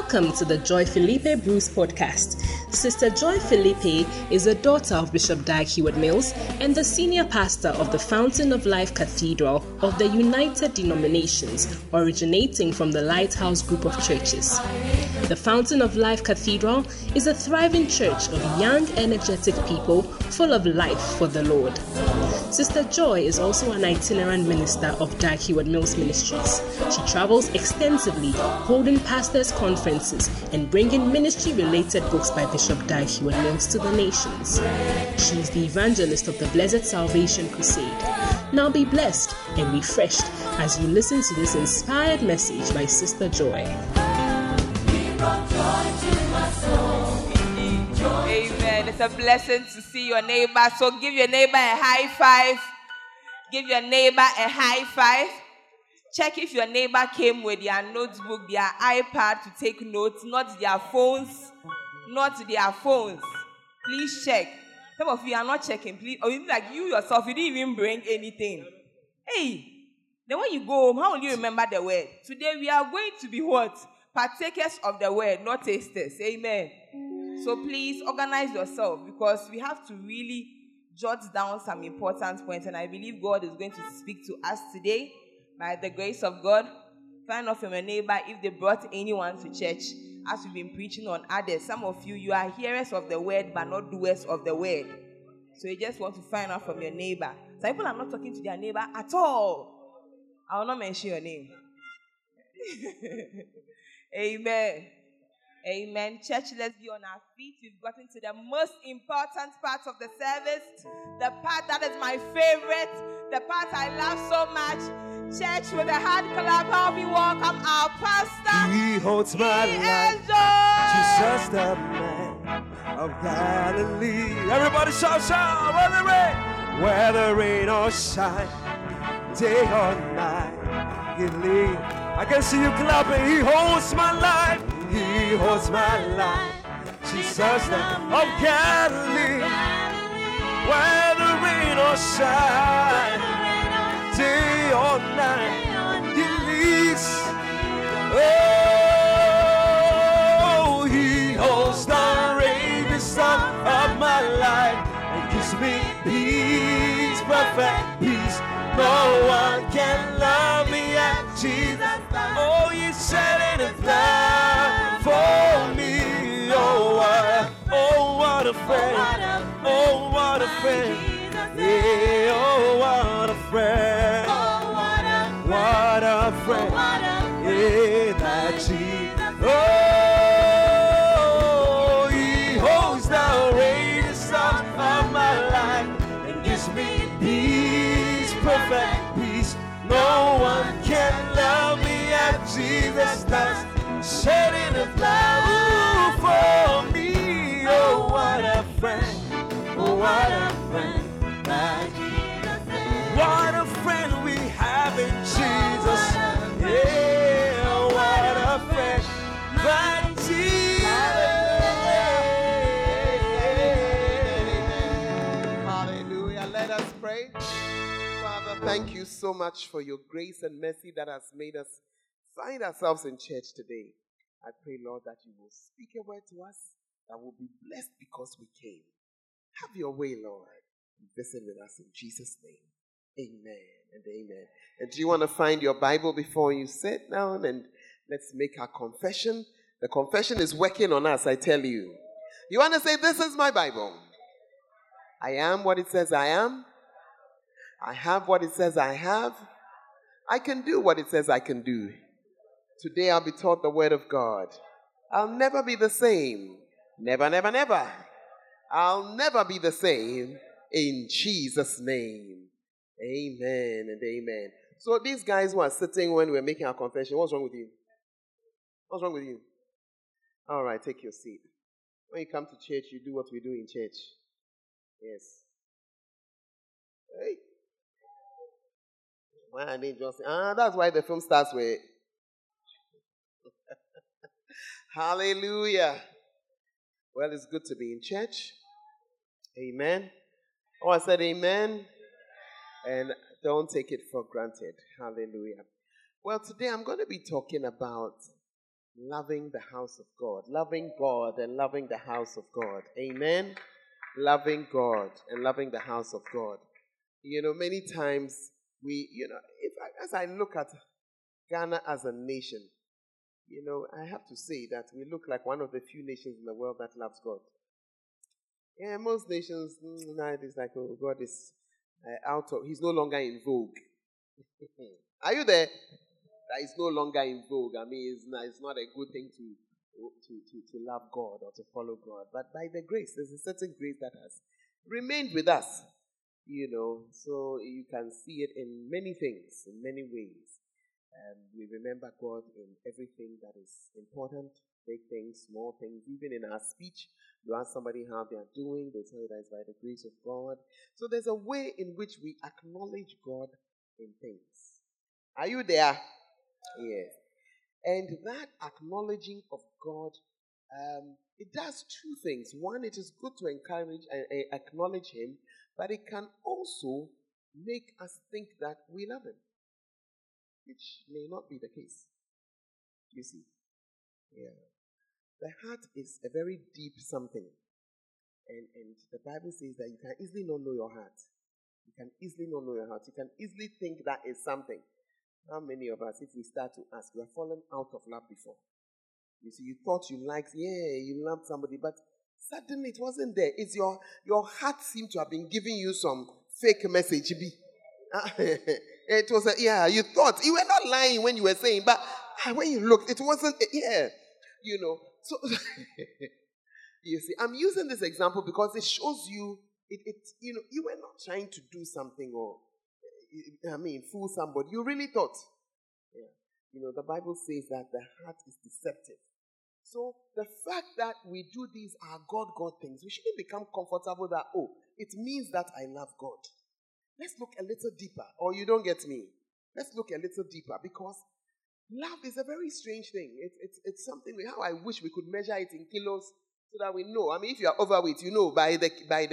Welcome to the Joy Felipe Bruce podcast. Sister Joy Felipe is a daughter of Bishop Dag Heward-Mills and the senior pastor of the Fountain of Life Cathedral of the United Denominations, originating from the Lighthouse Group of Churches. The Fountain of Life Cathedral is a thriving church of young, energetic people full of life for the Lord. Sister Joy is also an itinerant minister of Dag Heward-Mills Ministries. She travels extensively, holding pastors' conferences and bringing ministry-related books by Bishop Dag Heward-Mills to the nations. She is the evangelist of the Blessed Salvation Crusade. Now be blessed and refreshed as you listen to this inspired message by Sister Joy. Amen. It's a blessing to see your neighbor. So give your neighbor a high five. Give your neighbor a high five. Check if your neighbor came with their notebook, their iPad to take notes, not their phones. Not their phones. Please check. Some of you are not checking, please. Or even like you yourself, you didn't even bring anything. Hey, then when you go home, how will you remember the word? Today we are going to be what? Partakers of the word, not tasters. Amen. So please organize yourself because we have to really jot down some important points. And I believe God is going to speak to us today by the grace of God. Find out from your neighbor if they brought anyone to church as we've been preaching on others. Some of you are hearers of the word but not doers of the word. So you just want to find out from your neighbor. Some people are not talking to their neighbor at all. I will not mention your name. Amen. Amen. Church, let's be on our feet. We've gotten to the most important part of the service. The part that is my favorite. The part I love so much. Church, with a hand clap, help me welcome our pastor. He holds my life. Jesus, the man of Galilee. Everybody shout, shout. Whether rain or shine, day or night, he leads. I can see you clapping. He holds my life. He holds my life. Jesus, the man of Galilee. Whether rain or shine, day or night, he leads. Oh, he holds the reins of my life and gives me peace, perfect peace. No one can love me as Jesus. Oh, he's shedding his blood for me. Oh, what a friend. Oh, what a friend. Yeah, oh, what a friend. What a friend. Yeah, that Jesus. Oh, he holds the reins of my life and gives me peace, perfect peace. No one can love me as Jesus does, shedding his blood for me. Oh, what a friend. Oh, what a friend that Jesus is. What a friend we have in Jesus. Yeah, what a friend that Jesus. Hallelujah. Let us pray. Father, thank you so much for your grace and mercy that has made us find ourselves in church today. I pray, Lord, that you will speak a word to us that will be blessed because we came. Have your way, Lord. Visit with us in Jesus' name. Amen and amen. And do you want to find your Bible before you sit down? And let's make our confession. The confession is working on us, I tell you. You want to say, this is my Bible. I am what it says I am. I have what it says I have. I can do what it says I can do. Today I'll be taught the word of God. I'll never be the same. Never, never, never. I'll never be the same in Jesus' name. Amen and amen. So these guys who are sitting when we're making our confession, what's wrong with you? What's wrong with you? All right, take your seat. When you come to church, you do what we do in church. Yes. Hey. Why are they just... that's why the film starts with... Hallelujah. Well, it's good to be in church. Amen. Oh, I said amen. And don't take it for granted. Hallelujah. Well, today I'm going to be talking about loving the house of God. Loving God and loving the house of God. Amen. Loving God and loving the house of God. Many times as I look at Ghana as a nation, I have to say that we look like one of the few nations in the world that loves God. Yeah, most nations, now it is like, oh, God is he's no longer in vogue. Are you there? That is no longer in vogue. I mean, it's not a good thing to love God or to follow God. But by the grace, there's a certain grace that has remained with us. So you can see it in many things, in many ways. We remember God in everything that is important, big things, small things. Even in our speech, you ask somebody how they are doing, they tell you that it's by the grace of God. So there's a way in which we acknowledge God in things. Are you there? Yes. And that acknowledging of God, it does two things. One, it is good to encourage and acknowledge Him, but it can also make us think that we love Him, which may not be the case. You see? Yeah. The heart is a very deep something. And the Bible says that you can easily not know your heart. You can easily not know your heart. You can easily think that is something. How many of us, if we start to ask, we have fallen out of love before? You see, you thought you loved somebody, but suddenly it wasn't there. It's your heart seemed to have been giving you some fake message. It was you thought you were not lying when you were saying, but when you looked, it wasn't. So you see, I'm using this example because it shows you, you were not trying to do something or fool somebody. You really thought. Yeah. The Bible says that the heart is deceptive. So the fact that we do these are God things, we shouldn't become comfortable that, it means that I love God. Let's look a little deeper. Or you don't get me. Let's look a little deeper, because love is a very strange thing. It's something how I wish we could measure it in kilos so that we know. I mean, if you are overweight, by the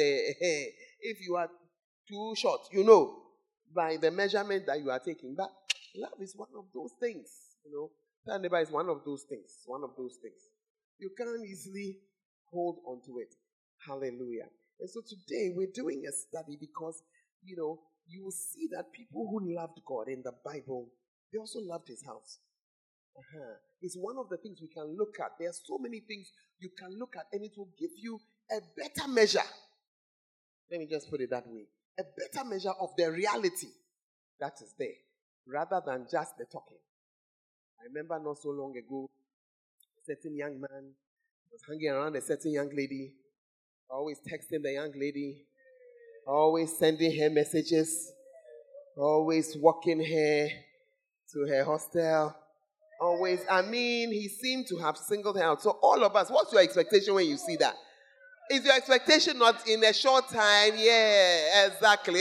if you are too short, by the measurement that you are taking. But love is one of those things, That neighbor is one of those things. One of those things. You can't easily hold on to it. Hallelujah. And so today we're doing a study because, you will see that people who loved God in the Bible, they also loved His house. It's one of the things we can look at. There are so many things you can look at, and it will give you a better measure. Let me just put it that way. A better measure of the reality that is there, rather than just the talking. I remember not so long ago, a certain young man was hanging around a certain young lady, always texting the young lady, always sending her messages, always walking her to her hostel. Always, he seemed to have singled her out. So all of us, what's your expectation when you see that? Is your expectation not in a short time? Yeah, exactly.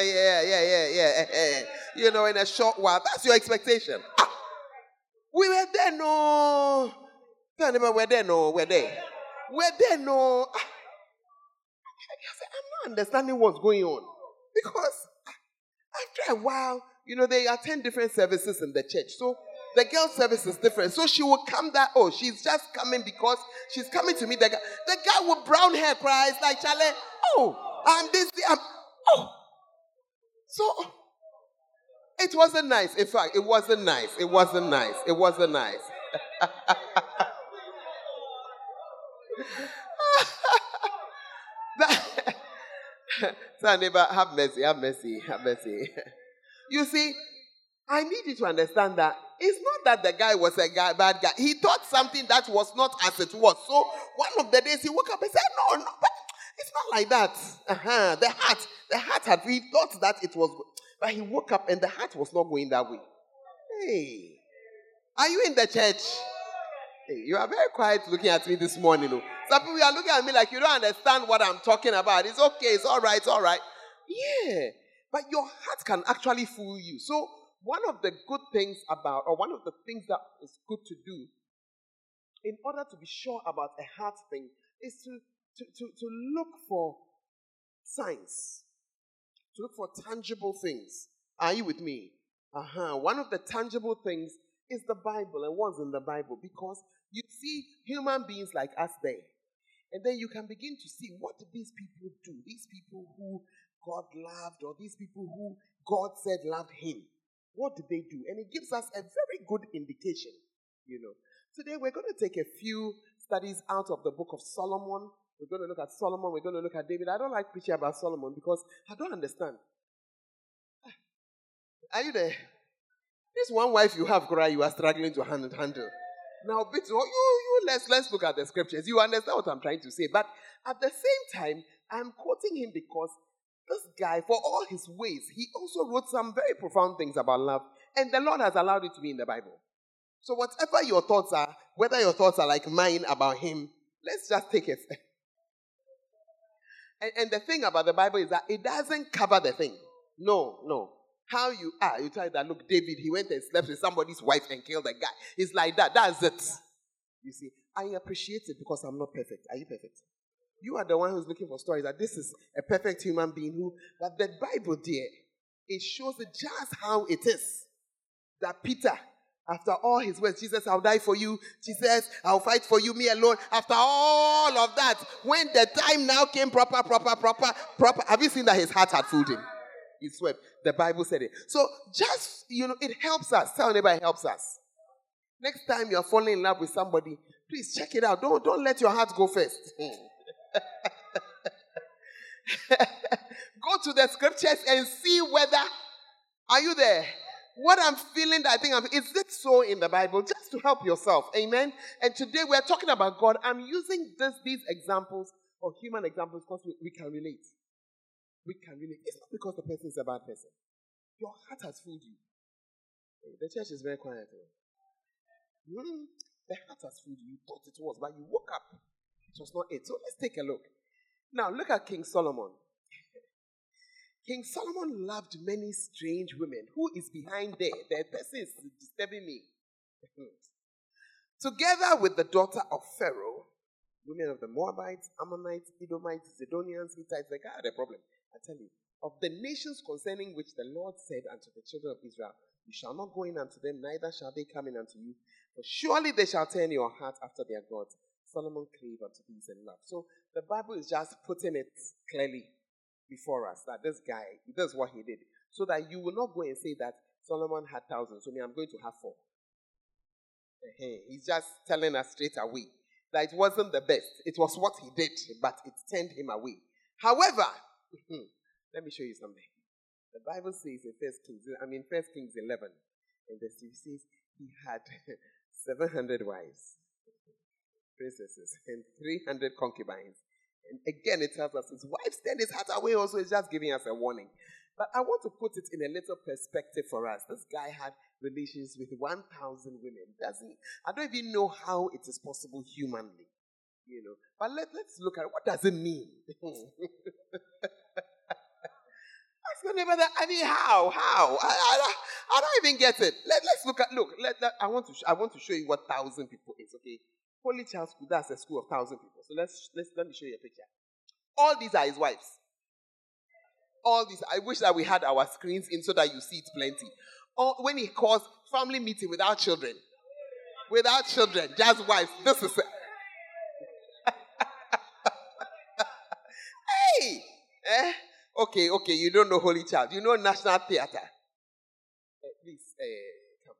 Yeah. In a short while. That's your expectation. We were there, no. We're there, no. We're there. We're there, no. I'm not understanding what's going on. Because after a while, they attend different services in the church. So the girl's service is different. So she will come she's just coming because she's coming to meet the guy. The guy with brown hair cries like, Charlie, I'm this. So it wasn't nice. In fact, it wasn't nice. It wasn't nice. It wasn't nice. So neighbor, have mercy, have mercy, have mercy. You see, I need you to understand that it's not that the guy was a bad guy. He thought something that was not as it was. So one of the days he woke up and said, no, but it's not like that. The heart he thought that it was good. But he woke up and the heart was not going that way. Hey, are you in the church? Hey, you are very quiet looking at me this morning. Some people are looking at me like you don't understand what I'm talking about. It's okay, it's all right. Yeah, but your heart can actually fool you. So one of the good things one of the things that is good to do in order to be sure about a heart thing is to look for signs, to look for tangible things. Are you with me? One of the tangible things is the Bible and what's in the Bible, because You see human beings like us there. And then you can begin to see, what did these people do? These people who God loved, or these people who God said loved him. What did they do? And it gives us a very good indication, Today we're going to take a few studies out of the book of Solomon. We're going to look at Solomon. We're going to look at David. I don't like preaching about Solomon because I don't understand. Are you there? This one wife you have, Cora, you are struggling to handle. Now, let's look at the scriptures. You understand what I'm trying to say. But at the same time, I'm quoting him because this guy, for all his ways, he also wrote some very profound things about love. And the Lord has allowed it to be in the Bible. So whatever your thoughts are, whether your thoughts are like mine about him, let's just take it. And the thing about the Bible is that it doesn't cover the thing. No. How you are, you tell that, look, David, he went and slept with somebody's wife and killed a guy. It's like that. That's it. You see, I appreciate it because I'm not perfect. Are you perfect? You are the one who's looking for stories that this is a perfect human being who, but the Bible, dear, it shows it just how it is. That Peter, after all his words, Jesus, I'll die for you. Jesus, I'll fight for you, me alone. After all of that, when the time now came proper, have you seen that his heart had fooled him? He swept. The Bible said it. So just, it helps us. Tell neighbor it helps us. Next time you're falling in love with somebody, please check it out. Don't let your heart go first. Go to the scriptures and see whether, are you there? What I'm feeling, is it so in the Bible? Just to help yourself. Amen. And today we're talking about God. I'm using these examples, or human examples, because we can relate. We can relate. It's not because the person is a bad person. Your heart has fooled you. The church is very quiet. The heart has fooled you. You thought it was, but you woke up. It was not it. So let's take a look. Now, look at King Solomon. King Solomon loved many strange women. Who is behind there? The person is disturbing me. Together with the daughter of Pharaoh, women of the Moabites, Ammonites, Edomites, Zidonians, Hittites, they had a problem. I tell you, of the nations concerning which the Lord said unto the children of Israel, you shall not go in unto them, neither shall they come in unto you. For surely they shall turn your heart after their gods. Solomon clave unto these in love. So the Bible is just putting it clearly before us that this guy, this is what he did. So that you will not go and say that Solomon had thousands, so me, I'm going to have 4. He's just telling us straight away that it wasn't the best. It was what he did, but it turned him away. However, let me show you something. The Bible says in 1 Kings 11, and it says he had 700 wives, princesses, and 300 concubines. And again, it tells us his wives turned his heart away also. It's just giving us a warning. But I want to put it in a little perspective for us. This guy had relations with 1,000 women. I don't even know how it is possible humanly. But let's look at it. What does it mean? Ask your neighbor that. How? I don't even get it. Let's look at. I want to show you what 1,000 people is. Okay, Holy Child School. That's a school of 1,000 people. So let me show you a picture. All these are his wives. All these. I wish that we had our screens in so that you see it plenty. When he calls family meeting without children, just wives. This is it. Hey! Okay, you don't know Holy Child. You know National Theatre. Please, come.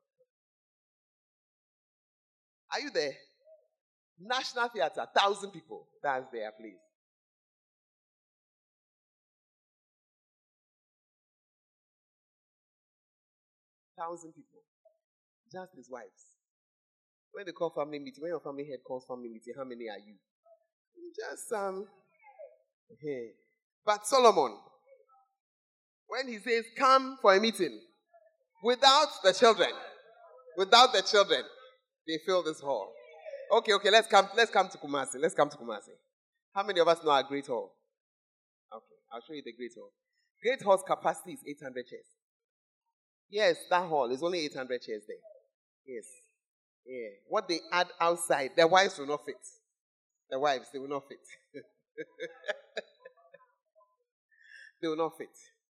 Are you there? National Theatre, 1,000 people. That's there, please. Thousand people. Just his wives. When they call family meeting, when your family head calls family meeting, how many are you? Just But Solomon, when he says, come for a meeting, without the children, they fill this hall. Okay, let's come to Kumasi. How many of us know our Great Hall? Okay, I'll show you the Great Hall. Great Hall's capacity is 800 chairs. Yes, that hall is only 800 chairs there. Yes. Yeah. What they add outside, their wives will not fit. They will not fit. They will not fit.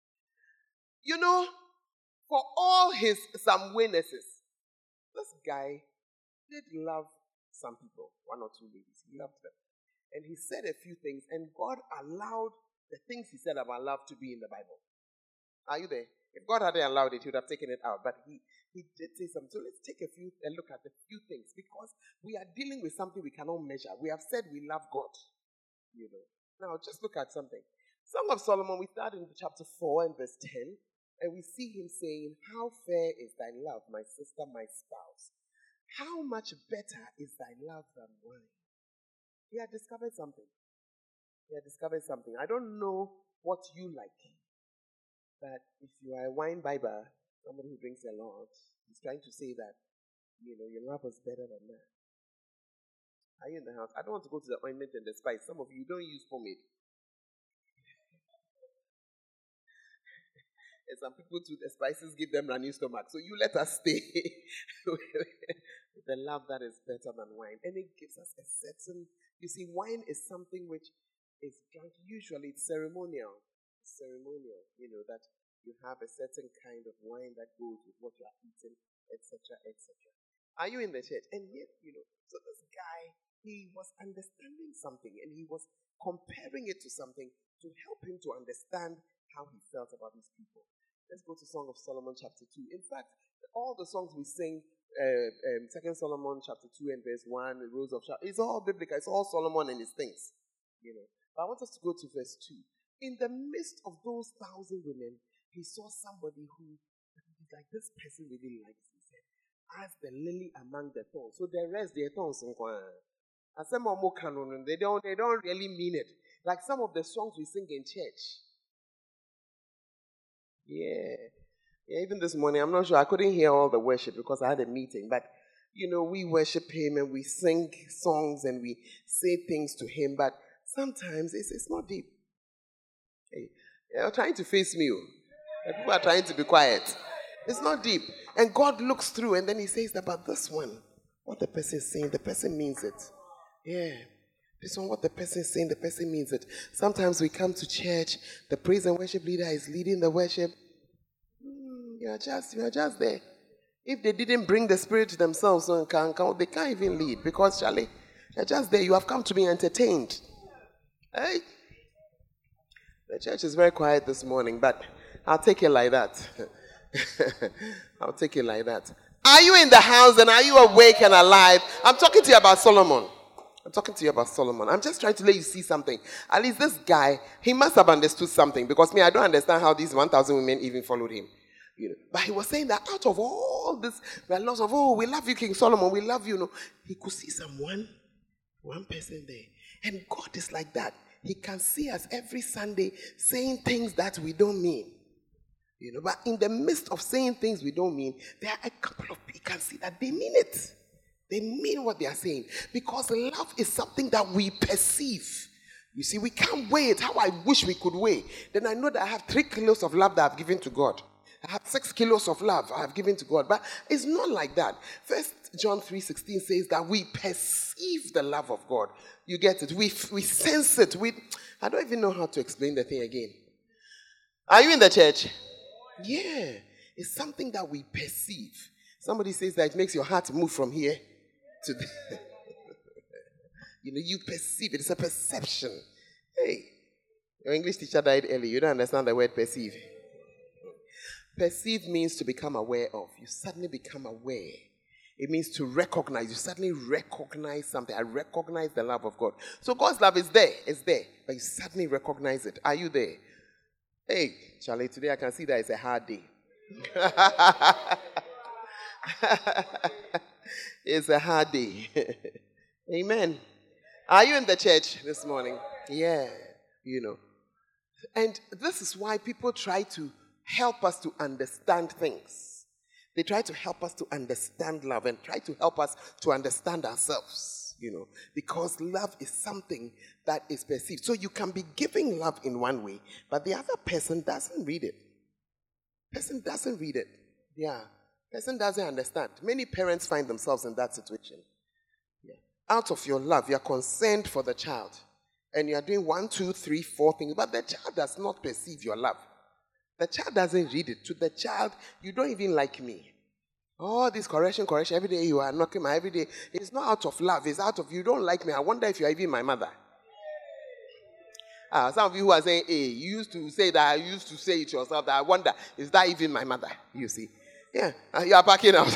For all his some weaknesses, this guy did love some people, one or two ladies. He loved them. And he said a few things, and God allowed the things he said about love to be in the Bible. Are you there? If God hadn't allowed it, he would have taken it out. But he did say something. So let's take a look at a few things, because we are dealing with something we cannot measure. We have said we love God. You know. Now just look at something. Song of Solomon, we start in chapter 4 and verse 10, and we see him saying, "How fair is thy love, my sister, my spouse. How much better is thy love than wine." He had discovered something. I don't know what you like, but if you are a wine bibber, somebody who drinks a lot, he's trying to say that, your love is better than that. Are you in the house? I don't want to go to the ointment and the spice. Some of you don't use pomade. And some people too, the spices give them running stomach. So you let us stay with the love that is better than wine. And it gives us a certain, wine is something which is drunk. Usually it's ceremonial. That you have a certain kind of wine that goes with what you are eating, etc., etc. Are you in the church? And yet, so this guy, he was understanding something, and he was comparing it to something to help him to understand how he felt about these people. Let's go to Song of Solomon chapter 2. In fact, all the songs we sing, 2 Solomon chapter 2 and verse 1, the Rose of Sharon, it's all biblical. It's all Solomon and his things. But I want us to go to verse 2. In the midst of those 1,000 women, he saw somebody who, like, this person really likes, he said, as the lily among the thorns. So the rest, they're thorns. And some of them, they don't really mean it. Like some of the songs we sing in church. Yeah, even this morning, I'm not sure. I couldn't hear all the worship because I had a meeting. But, we worship him and we sing songs and we say things to him. But sometimes it's not deep. Hey, you're trying to face me. People are trying to be quiet. It's not deep. And God looks through and then he says about this one, what the person is saying, the person means it. Yeah. This one, what the person is saying, the person means it. Sometimes we come to church, the praise and worship leader is leading the worship. You're just there. If they didn't bring the Spirit to themselves, they can't even lead, because, Charlie, you're just there. You have come to be entertained. Hey? The church is very quiet this morning, but I'll take it like that. I'll take it like that. Are you in the house and are you awake and alive? I'm talking to you about Solomon. I'm just trying to let you see something. At least this guy, he must have understood something, because I don't understand how these 1,000 women even followed him. But he was saying that out of all this, there are lots of, we love you, King Solomon, we love you. He could see one person there. And God is like that. He can see us every Sunday saying things that we don't mean. But in the midst of saying things we don't mean, there are a couple of people can see that they mean it. They mean what they are saying. Because love is something that we perceive. We can't weigh it. How I wish we could weigh. Then I know that I have 3 kilos of love that I've given to God. I have 6 kilos of love I have given to God. But it's not like that. 1 John 3:16 says that we perceive the love of God. You get it? We sense it. I don't even know how to explain the thing again. Are you in the church? Yeah. It's something that we perceive. Somebody says that it makes your heart move from here to there. You perceive it. It's a perception. Hey, your English teacher died early. You don't understand the word perceive. Perceive means to become aware of. You suddenly become aware. It means to recognize. You suddenly recognize something. I recognize the love of God. So God's love is there. It's there. But you suddenly recognize it. Are you there? Hey, Charlie, today I can see that it's a hard day. It's a hard day. Amen. Are you in the church this morning? Yeah. And this is why people try to help us to understand things. They try to help us to understand love and try to help us to understand ourselves, because love is something that is perceived. So you can be giving love in one way, but the other person doesn't read it. Yeah. Person doesn't understand. Many parents find themselves in that situation. Yeah. Out of your love, you are concerned for the child. And you are doing 1, 2, 3, 4 things, but the child does not perceive your love. The child doesn't read it. To the child, you don't even like me. All this correction, every day you are knocking my every day. It's not out of love, it's out of you don't like me. I wonder if you are even my mother. Some of you who are saying, hey, you used to say that, you used to say it yourself, that I wonder, is that even my mother? You see? Yeah, you are backing out.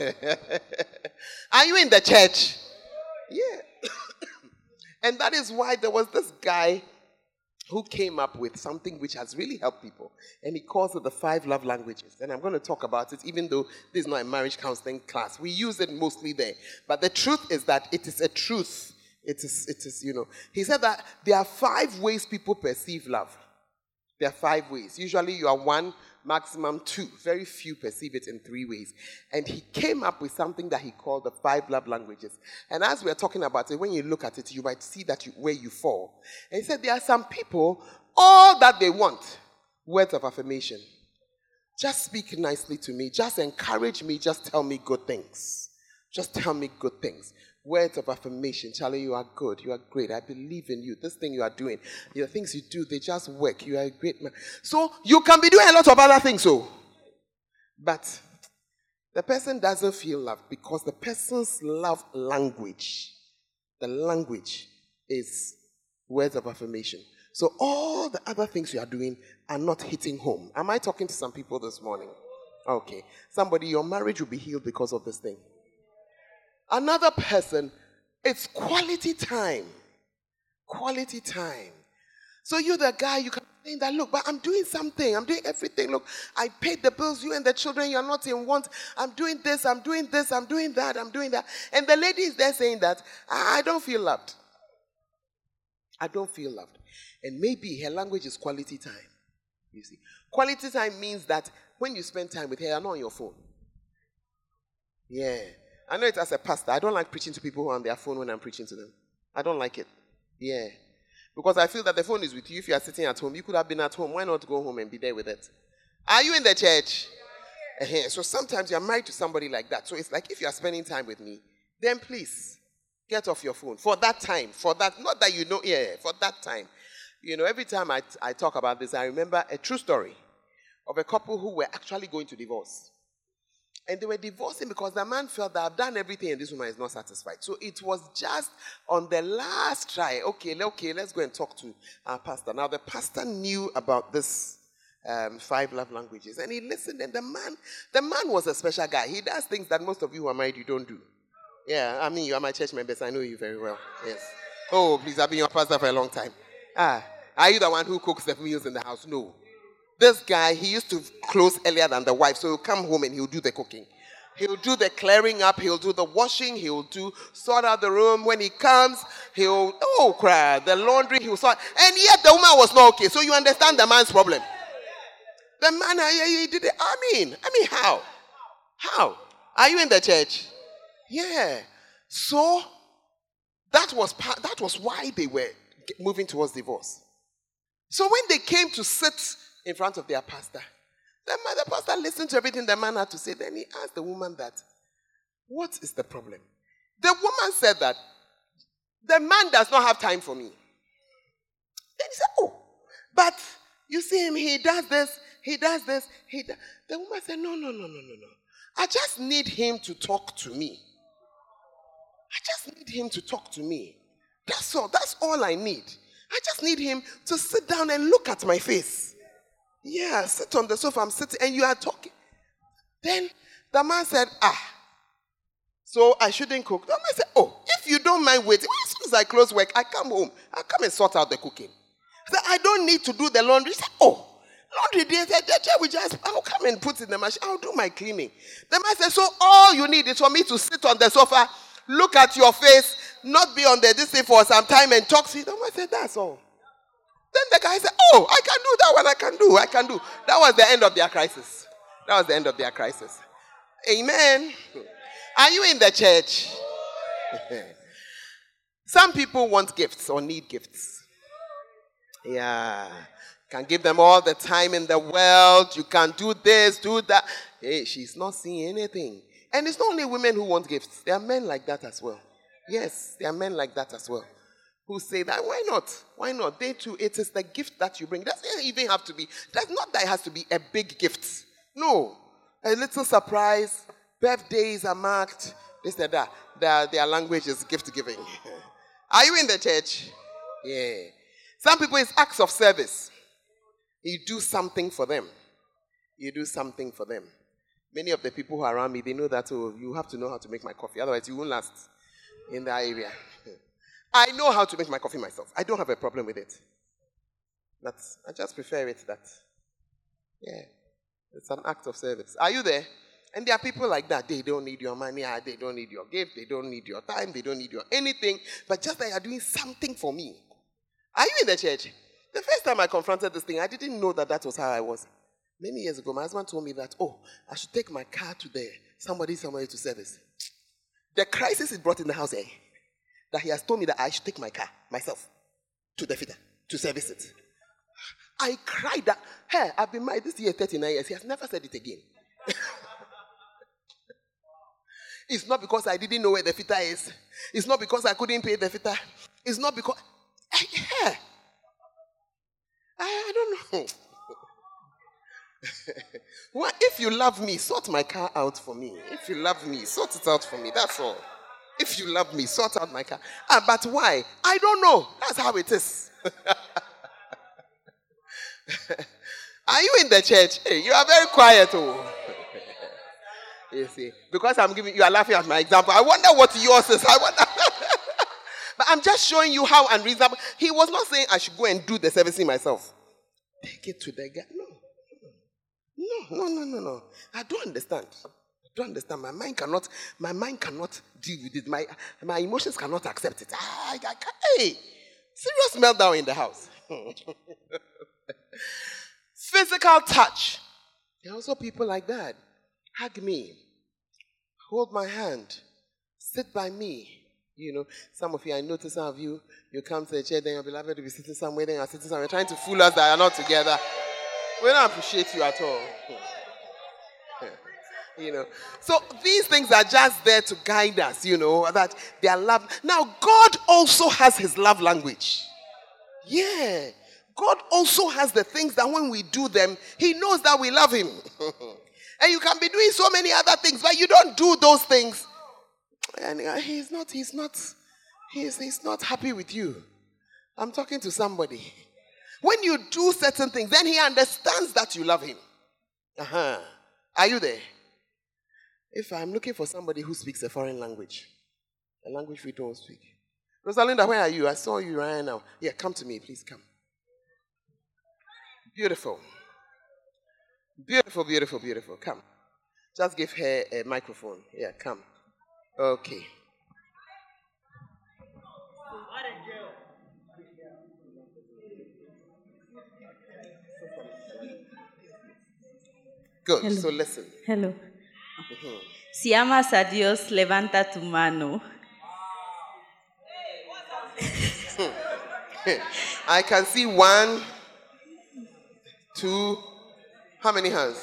Are you in the church? Yeah. And that is why there was this guy who came up with something which has really helped people. And he calls it the 5 love languages. And I'm going to talk about it, even though this is not a marriage counseling class. We use it mostly there. But the truth is that it is a truth. It is, He said that there are 5 ways people perceive love. There are 5 ways. Usually you are 1, maximum 2. Very few perceive it in 3 ways. And he came up with something that he called the 5 love languages. And as we are talking about it, when you look at it, you might see that where you fall. And he said there are some people, all that they want, words of affirmation. Just speak nicely to me. Just encourage me. Just tell me good things. Just tell me good things. Words of affirmation. Charlie, you are good. You are great. I believe in you. This thing you are doing, the things you do, they just work. You are a great man. So you can be doing a lot of other things. But the person doesn't feel loved because the person's love language, the language is words of affirmation. So all the other things you are doing are not hitting home. Am I talking to some people this morning? Okay. Somebody, your marriage will be healed because of this thing. Another person, it's quality time. Quality time. So you're the guy, you can say that, look, but I'm doing something. I'm doing everything. Look, I paid the bills, you and the children, you're not in want. I'm doing this, I'm doing this, I'm doing that, I'm doing that. And the lady is there saying that, I don't feel loved. I don't feel loved. And maybe her language is quality time. You see, quality time means that when you spend time with her, you're not on your phone. Yeah. I know it as a pastor. I don't like preaching to people who are on their phone when I'm preaching to them. I don't like it. Yeah. Because I feel that the phone is with you. If you are sitting at home, you could have been at home. Why not go home and be there with it? Are you in the church? So sometimes you're married to somebody like that. So it's like if you are spending time with me, then please get off your phone for that time. For that, not that for that time. Every time I talk about this, I remember a true story of a couple who were actually going to divorce. And they were divorcing because the man felt that I've done everything and this woman is not satisfied. So it was just on the last try. Okay, let's go and talk to our pastor. Now the pastor knew about this 5 love languages. And he listened, and the man was a special guy. He does things that most of you who are married, you don't do. Yeah, I mean, you are my church members. I know you very well. Yes. Oh, please, I've been your pastor for a long time. Are you the one who cooks the meals in the house? No. This guy, he used to close earlier than the wife, so he'll come home and he'll do the cooking. He'll do the clearing up, he'll do the washing, he'll sort out the room. When he comes, the laundry, he'll sort. And yet the woman was not okay. So you understand the man's problem. The man, he did it. I mean, how? How? Are you in the church? Yeah. So that was why they were moving towards divorce. So when they came to sit in front of their pastor, the pastor listened to everything the man had to say. Then he asked the woman that, what is the problem? The woman said that the man does not have time for me. Then he said, but you see him, he does this. The woman said, no. I just need him to talk to me. That's all. That's all I need. I just need him to sit down and look at my face. Yeah, sit on the sofa, I'm sitting, and you are talking. Then the man said, so I shouldn't cook. The man said, if you don't mind waiting, as soon as I close work, I come home. I come and sort out the cooking. I said, I don't need to do the laundry. He said, laundry day. I'll come and put it in the machine. I'll do my cleaning. The man said, so all you need is for me to sit on the sofa, look at your face, not be on this thing for some time and talk to you. The man said, that's all. Then the guy said, I can do that one. I can do. That was the end of their crisis. Amen. Are you in the church? Some people want gifts or need gifts. Yeah. Can give them all the time in the world. You can do this, do that. Hey, she's not seeing anything. And it's not only women who want gifts. There are men like that as well. Yes, there are men like that as well. Who say that, why not? They too, it is the gift that you bring. It doesn't even have to be, that's not that it has to be a big gift. No. A little surprise, Birthdays are marked. This and that. Their language is gift giving. Are you in the church? Yeah. Some people, it's acts of service. You do something for them. You do something for them. Many of the people who are around me, they know that, oh, you have to know how to make my coffee. Otherwise, you won't last in that area. I know how to make my coffee myself. I don't have a problem with it. But I just prefer it that, yeah, it's an act of service. Are you there? And there are people like that. They don't need your money. They don't need your gift. They don't need your time. They don't need your anything. But just that you are doing something for me. Are you in the church? The first time I confronted this thing, I didn't know that was how I was. Many years ago, my husband told me that, oh, I should take my car to somebody to service. The crisis it brought in the house, that he has told me that I should take my car myself to the fitter to service it. I cried that, hey, I've been married this year 39 years. He has never said it again. It's not because I didn't know where the fitter is. It's not because I couldn't pay the fitter. It's not because... I don't know. Well, if you love me, sort my car out for me. If you love me, sort it out for me. That's all. If you love me, sort out my car. But why? I don't know. That's how it is. Are you in the church? Hey, you are very quiet. Oh. You see, because you are laughing at my example. I wonder what yours is. I wonder. But I'm just showing you how unreasonable. He was not saying I should go and do the servicing myself. Take it to the guy. No. I don't understand. My mind cannot deal with it. My emotions cannot accept it. Hey, serious meltdown in the house. Physical touch. There are also people like that. Hug me. Hold my hand. Sit by me. You know, some of you, I notice some of you, you come to the church, then your beloved will be sitting somewhere, then you're sitting somewhere, trying to fool us that are not together. We don't appreciate you at all. You know. So these things are just there to guide us, you know, that they are love. Now, God also has his love language. Yeah. God also has the things that when we do them, he knows that we love him. And you can be doing so many other things, but you don't do those things. And he's not happy with you. I'm talking to somebody. When you do certain things, then he understands that you love him. Are you there? If I'm looking for somebody who speaks a foreign language, a language we don't speak. Rosalinda, where are you? I saw you right now. Yeah, come to me. Please come. Beautiful. Beautiful, beautiful, beautiful. Come. Just give her a microphone. Yeah, come. Okay. Good. Hello. So listen. Hello. Si amas a Dios, levanta tu mano. I can see 1, 2. How many hands?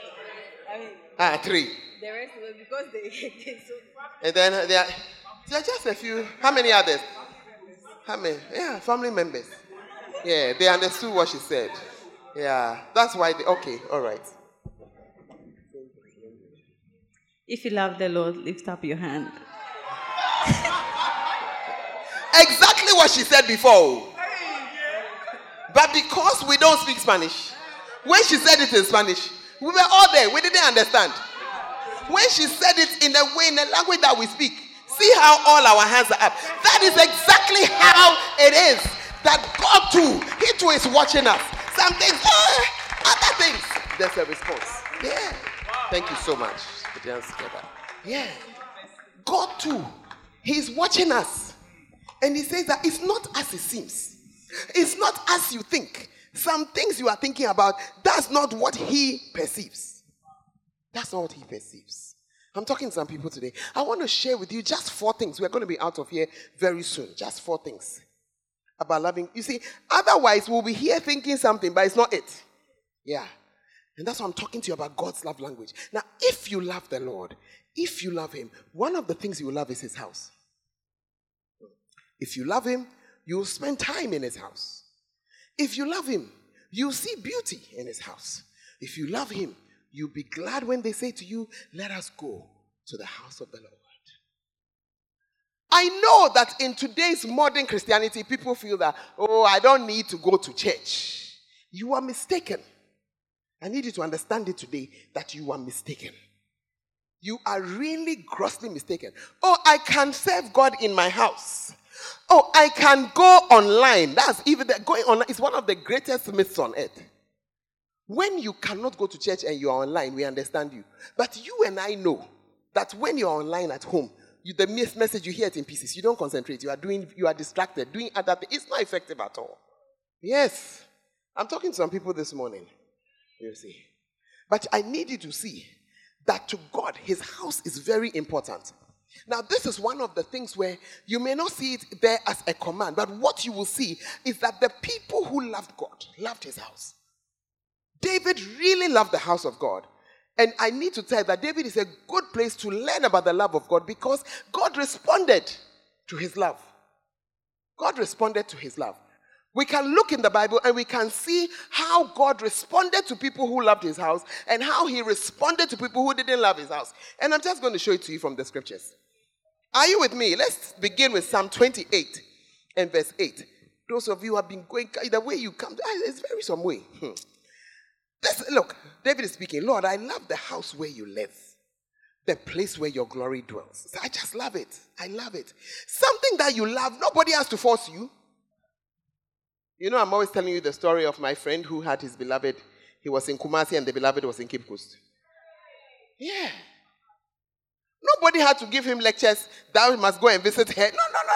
3. The rest of it, because they so. And then there are just a few. How many others? How many? Yeah, family members. Yeah, they understood what she said. Yeah, that's why okay, all right. If you love the Lord, lift up your hand. Exactly what she said before. But because we don't speak Spanish, when she said it in Spanish, we were all there. We didn't understand. When she said it in a language that we speak, see how all our hands are up. That is exactly how it is. That God too, he too is watching us. Some things, other things. There's a response. Yeah. Thank you so much. Put your hands together. Yeah. God too, he's watching us. And he says that it's not as it seems. It's not as you think. Some things you are thinking about, that's not what he perceives. That's not what he perceives. I'm talking to some people today. I want to share with you just 4 things. We're going to be out of here very soon. Just 4 things about loving. You see, otherwise we'll be here thinking something, but it's not it. Yeah. And that's why I'm talking to you about God's love language. Now, if you love the Lord, if you love him, one of the things you will love is his house. If you love him, you will spend time in his house. If you love him, you'll see beauty in his house. If you love him, you'll be glad when they say to you, let us go to the house of the Lord. I know that in today's modern Christianity, people feel that, oh, I don't need to go to church. You are mistaken. I need you to understand it today that you are mistaken. You are really grossly mistaken. Oh, I can serve God in my house. Oh, I can go online. That's even going online is one of the greatest myths on earth. When you cannot go to church and you are online, we understand you. But you and I know that when you are online at home, the message you hear it in pieces. You don't concentrate. You are distracted, doing other things. It's not effective at all. Yes. I'm talking to some people this morning. You see. But I need you to see that to God, his house is very important. Now, this is one of the things where you may not see it there as a command, but what you will see is that the people who loved God loved his house. David really loved the house of God. And I need to tell you that David is a good place to learn about the love of God because God responded to his love. God responded to his love. We can look in the Bible and we can see how God responded to people who loved his house and how he responded to people who didn't love his house. And I'm just going to show it to you from the scriptures. Are you with me? Let's begin with Psalm 28 and verse 8. Those of you who have been going, the way you come, it's very some way. Look, David is speaking. Lord, I love the house where you live. The place where your glory dwells. So I just love it. I love it. Something that you love, nobody has to force you. You know, I'm always telling you the story of my friend who had his beloved. He was in Kumasi and the beloved was in Cape Coast. Yeah. Nobody had to give him lectures that we must go and visit her.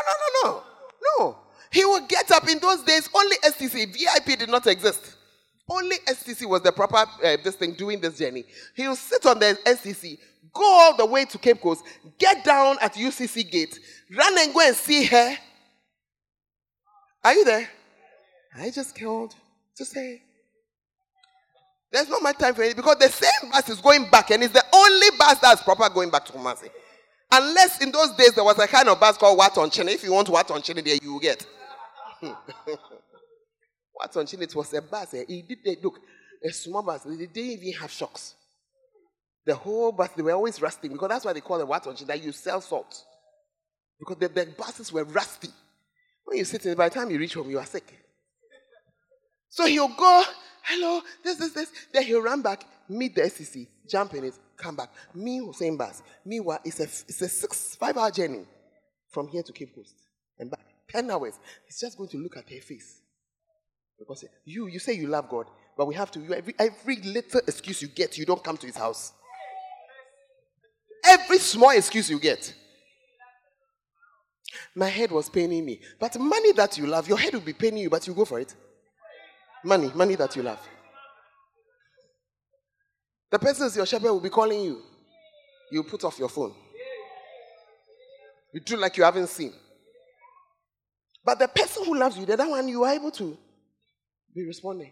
No. He would get up in those days. Only STC, VIP did not exist. Only STC was the proper doing this journey. He will sit on the STC, go all the way to Cape Coast, get down at UCC gate, run and go and see her. Are you there? I just called to say. There's not much time for it because the same bus is going back and it's the only bus that's proper going back to Kumasi. Unless in those days there was a kind of bus called Watonchene. If you want Watonchene there, you will get. Watonchene, it was a bus. Look, a small bus. They didn't even have shocks. The whole bus, they were always rusting because that's why they call it Watonchene, that you sell salt. Because the buses were rusty. When you sit in it, by the time you reach home, you are sick. So he'll go, hello, this. Then he'll run back, meet the SCC, jump in it, come back. Same bus. Meanwhile, it's a 5-hour journey from here to Cape Coast and back. 10 hours. He's just going to look at her face. Because you say you love God, but we have to, every little excuse you get, you don't come to his house. Every small excuse you get. My head was paining me. But money that you love, your head will be paining you, but you go for it. Money that you love. The person who's your shepherd will be calling you. You put off your phone. You do like you haven't seen. But the person who loves you, the other one, you are able to be responding.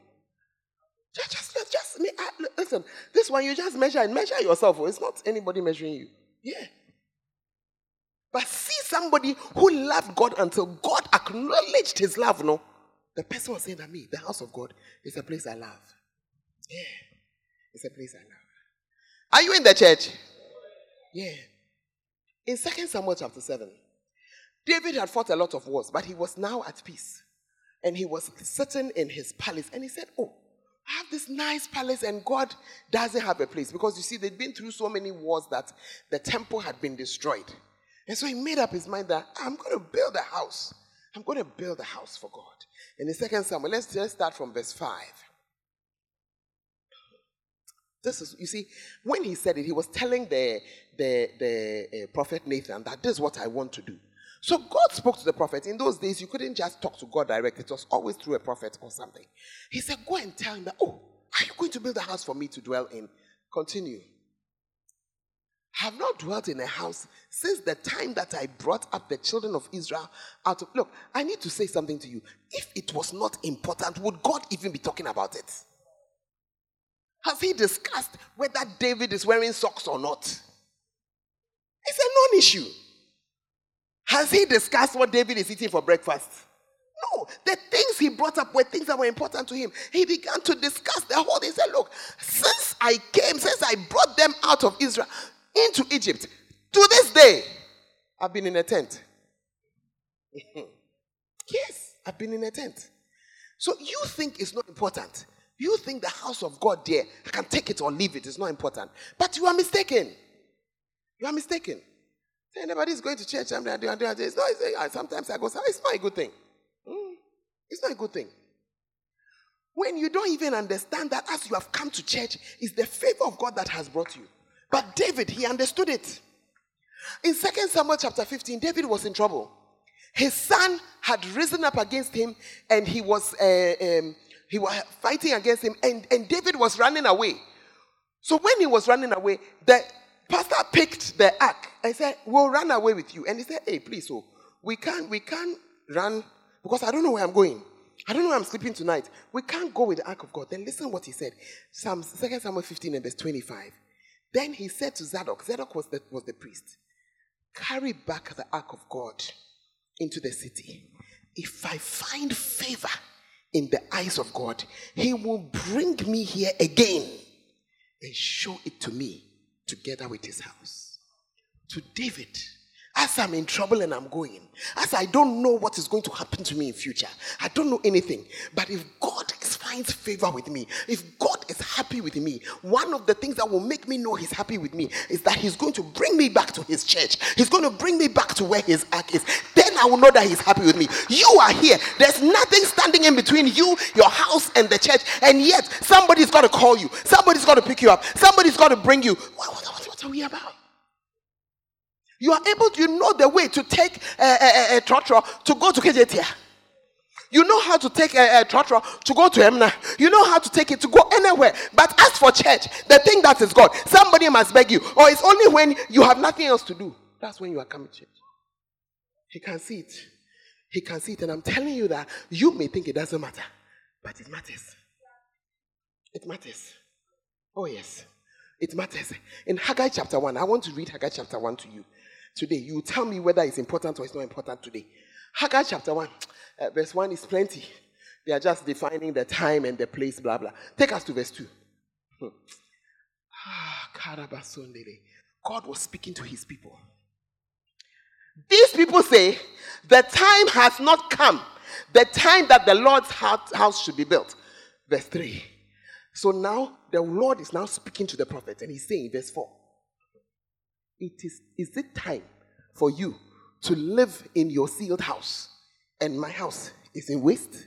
Listen, this one you just measure yourself. It's not anybody measuring you. Yeah. But see somebody who loved God until God acknowledged his love, no? The person was saying that the house of God is a place I love. Yeah. It's a place I love. Are you in the church? Yeah. In 2 Samuel chapter 7, David had fought a lot of wars, but he was now at peace. And he was sitting in his palace. And he said, oh, I have this nice palace and God doesn't have a place. Because you see, they'd been through so many wars that the temple had been destroyed. And so he made up his mind that I'm going to build a house. I'm going to build a house for God. And in 2 Samuel, let's just start from verse 5. This is, you see, when he said it, he was telling the prophet Nathan that this is what I want to do. So God spoke to the prophet. In those days, you couldn't just talk to God directly. It was always through a prophet or something. He said, go and tell him that, oh, are you going to build a house for me to dwell in? Continue. Have not dwelt in a house since the time that I brought up the children of Israel out of... Look, I need to say something to you. If it was not important, would God even be talking about it? Has he discussed whether David is wearing socks or not? It's a non-issue. Has he discussed what David is eating for breakfast? No. The things he brought up were things that were important to him. He began to discuss the whole thing. He said, look, since I brought them out of Israel into Egypt, To this day, I've been in a tent. Yes, I've been in a tent. So you think it's not important. You think the house of God there, I can take it or leave it. It's not important. But you are mistaken. You are mistaken. Anybody's going to church. Sometimes I go, it's not a good thing. It's not a good thing. When you don't even understand that as you have come to church, it's the favor of God that has brought you. But David, he understood it. In 2 Samuel chapter 15, David was in trouble. His son had risen up against him, and he was fighting against him, and David was running away. So when he was running away, the pastor picked the ark and said, we'll run away with you. And he said, hey, please, so we can't run because I don't know where I'm going. I don't know where I'm sleeping tonight. We can't go with the ark of God. Then listen what he said. 2 Samuel 15 and verse 25. Then he said to Zadok was the priest, carry back the ark of God into the city. If I find favor in the eyes of God, he will bring me here again and show it to me together with his house. To David, as I'm in trouble and I'm going, as I don't know what is going to happen to me in future, I don't know anything, but if God finds favor with me, if God is happy with me, one of the things that will make me know he's happy with me is that he's going to bring me back to his church. He's going to bring me back to where his ark is. Then I will know that he's happy with me. You are here. There's nothing standing in between you, your house, and the church, and yet somebody's got to call you. Somebody's got to pick you up. Somebody's got to bring you. What are we about? You are able to, know the way to take a trotro to go to KJT. You know how to take a trotro to go to Emna. You know how to take it to go anywhere. But as for church, the thing that is God, somebody must beg you. Or it's only when you have nothing else to do. That's when you are coming to church. He can see it. He can see it. And I'm telling you that you may think it doesn't matter. But it matters. It matters. Oh yes. It matters. In Haggai chapter 1, I want to read Haggai chapter 1 to you. Today, you tell me whether it's important or it's not important today. Haggai chapter 1, verse 1 is plenty. They are just defining the time and the place, blah, blah. Take us to verse 2. God was speaking to his people. These people say, the time has not come. The time that the Lord's house should be built. Verse 3. So now, the Lord is now speaking to the prophet, and he's saying, verse 4. Is it time for you to live in your sealed house, and my house is in waste?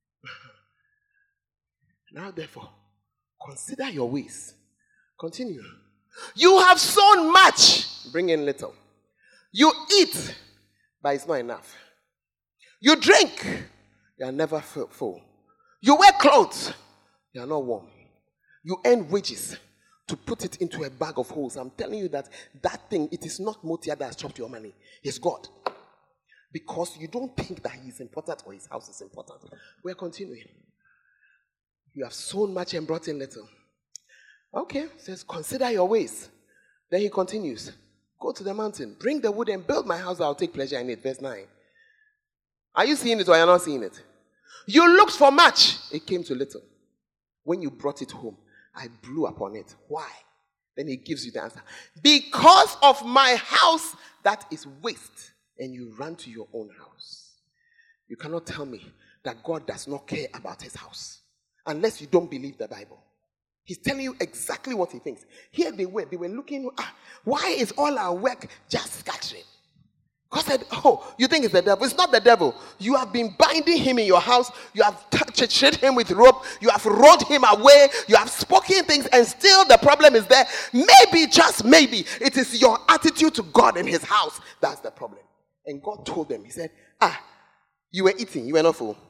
Now therefore, consider your ways. Continue. You have sown much, bring in little. You eat, but it's not enough. You drink, you are never full. You wear clothes, you are not warm. You earn wages to put it into a bag of holes. I'm telling you that thing, it is not Motia that has chopped your money. It's God. Because you don't think that he is important or his house is important. We're continuing. You have sown much and brought in little. Okay, says, consider your ways. Then he continues. Go to the mountain, bring the wood and build my house. I'll take pleasure in it. Verse 9. Are you seeing it or are you not seeing it? You looked for much. It came to little. When you brought it home, I blew upon it. Why? Then he gives you the answer. Because of my house that is waste, and you run to your own house. You cannot tell me that God does not care about his house unless you don't believe the Bible. He's telling you exactly what he thinks. Here they were looking, why is all our work just scattering? God said, you think it's the devil? It's not the devil. You have been binding him in your house. You have touched him with rope. You have rolled him away. You have spoken things, and still the problem is there. Maybe, just maybe, it is your attitude to God and his house that's the problem. And God told them, he said, you were eating. You were not full.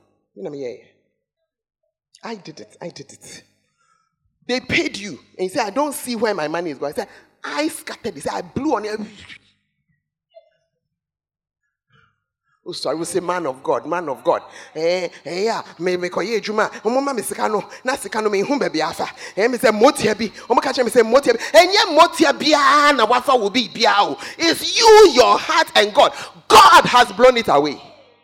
I did it. They paid you. And he said, I don't see where my money is going. I said, I scattered. He said, I blew on it. Oh, sorry, we say man of God. Yeah, me koye juma. Mama me sikano, na sikano me hum baby afa. Me say motia bi. Omo ka me say motia bi. Enye motia bia na wafa will be bia o. It's you, your heart, and God. God has blown it away.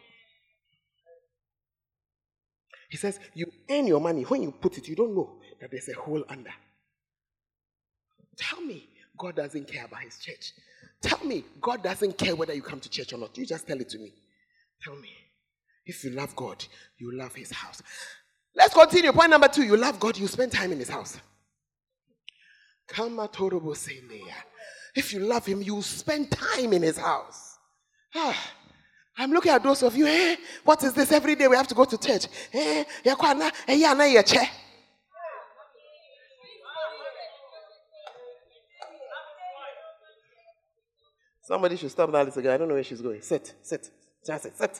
He says, you earn your money. When you put it, you don't know that there's a hole under. Tell me, God doesn't care about his church. Tell me, God doesn't care whether you come to church or not. You just tell it to me. Tell me. If you love God, you love his house. Let's continue. Point number 2. You love God, you spend time in his house. If you love him, you spend time in his house. I'm looking at those of you. What is this? Every day we have to go to church. Somebody should stop that little girl. I don't know where she's going. Sit. Just sit.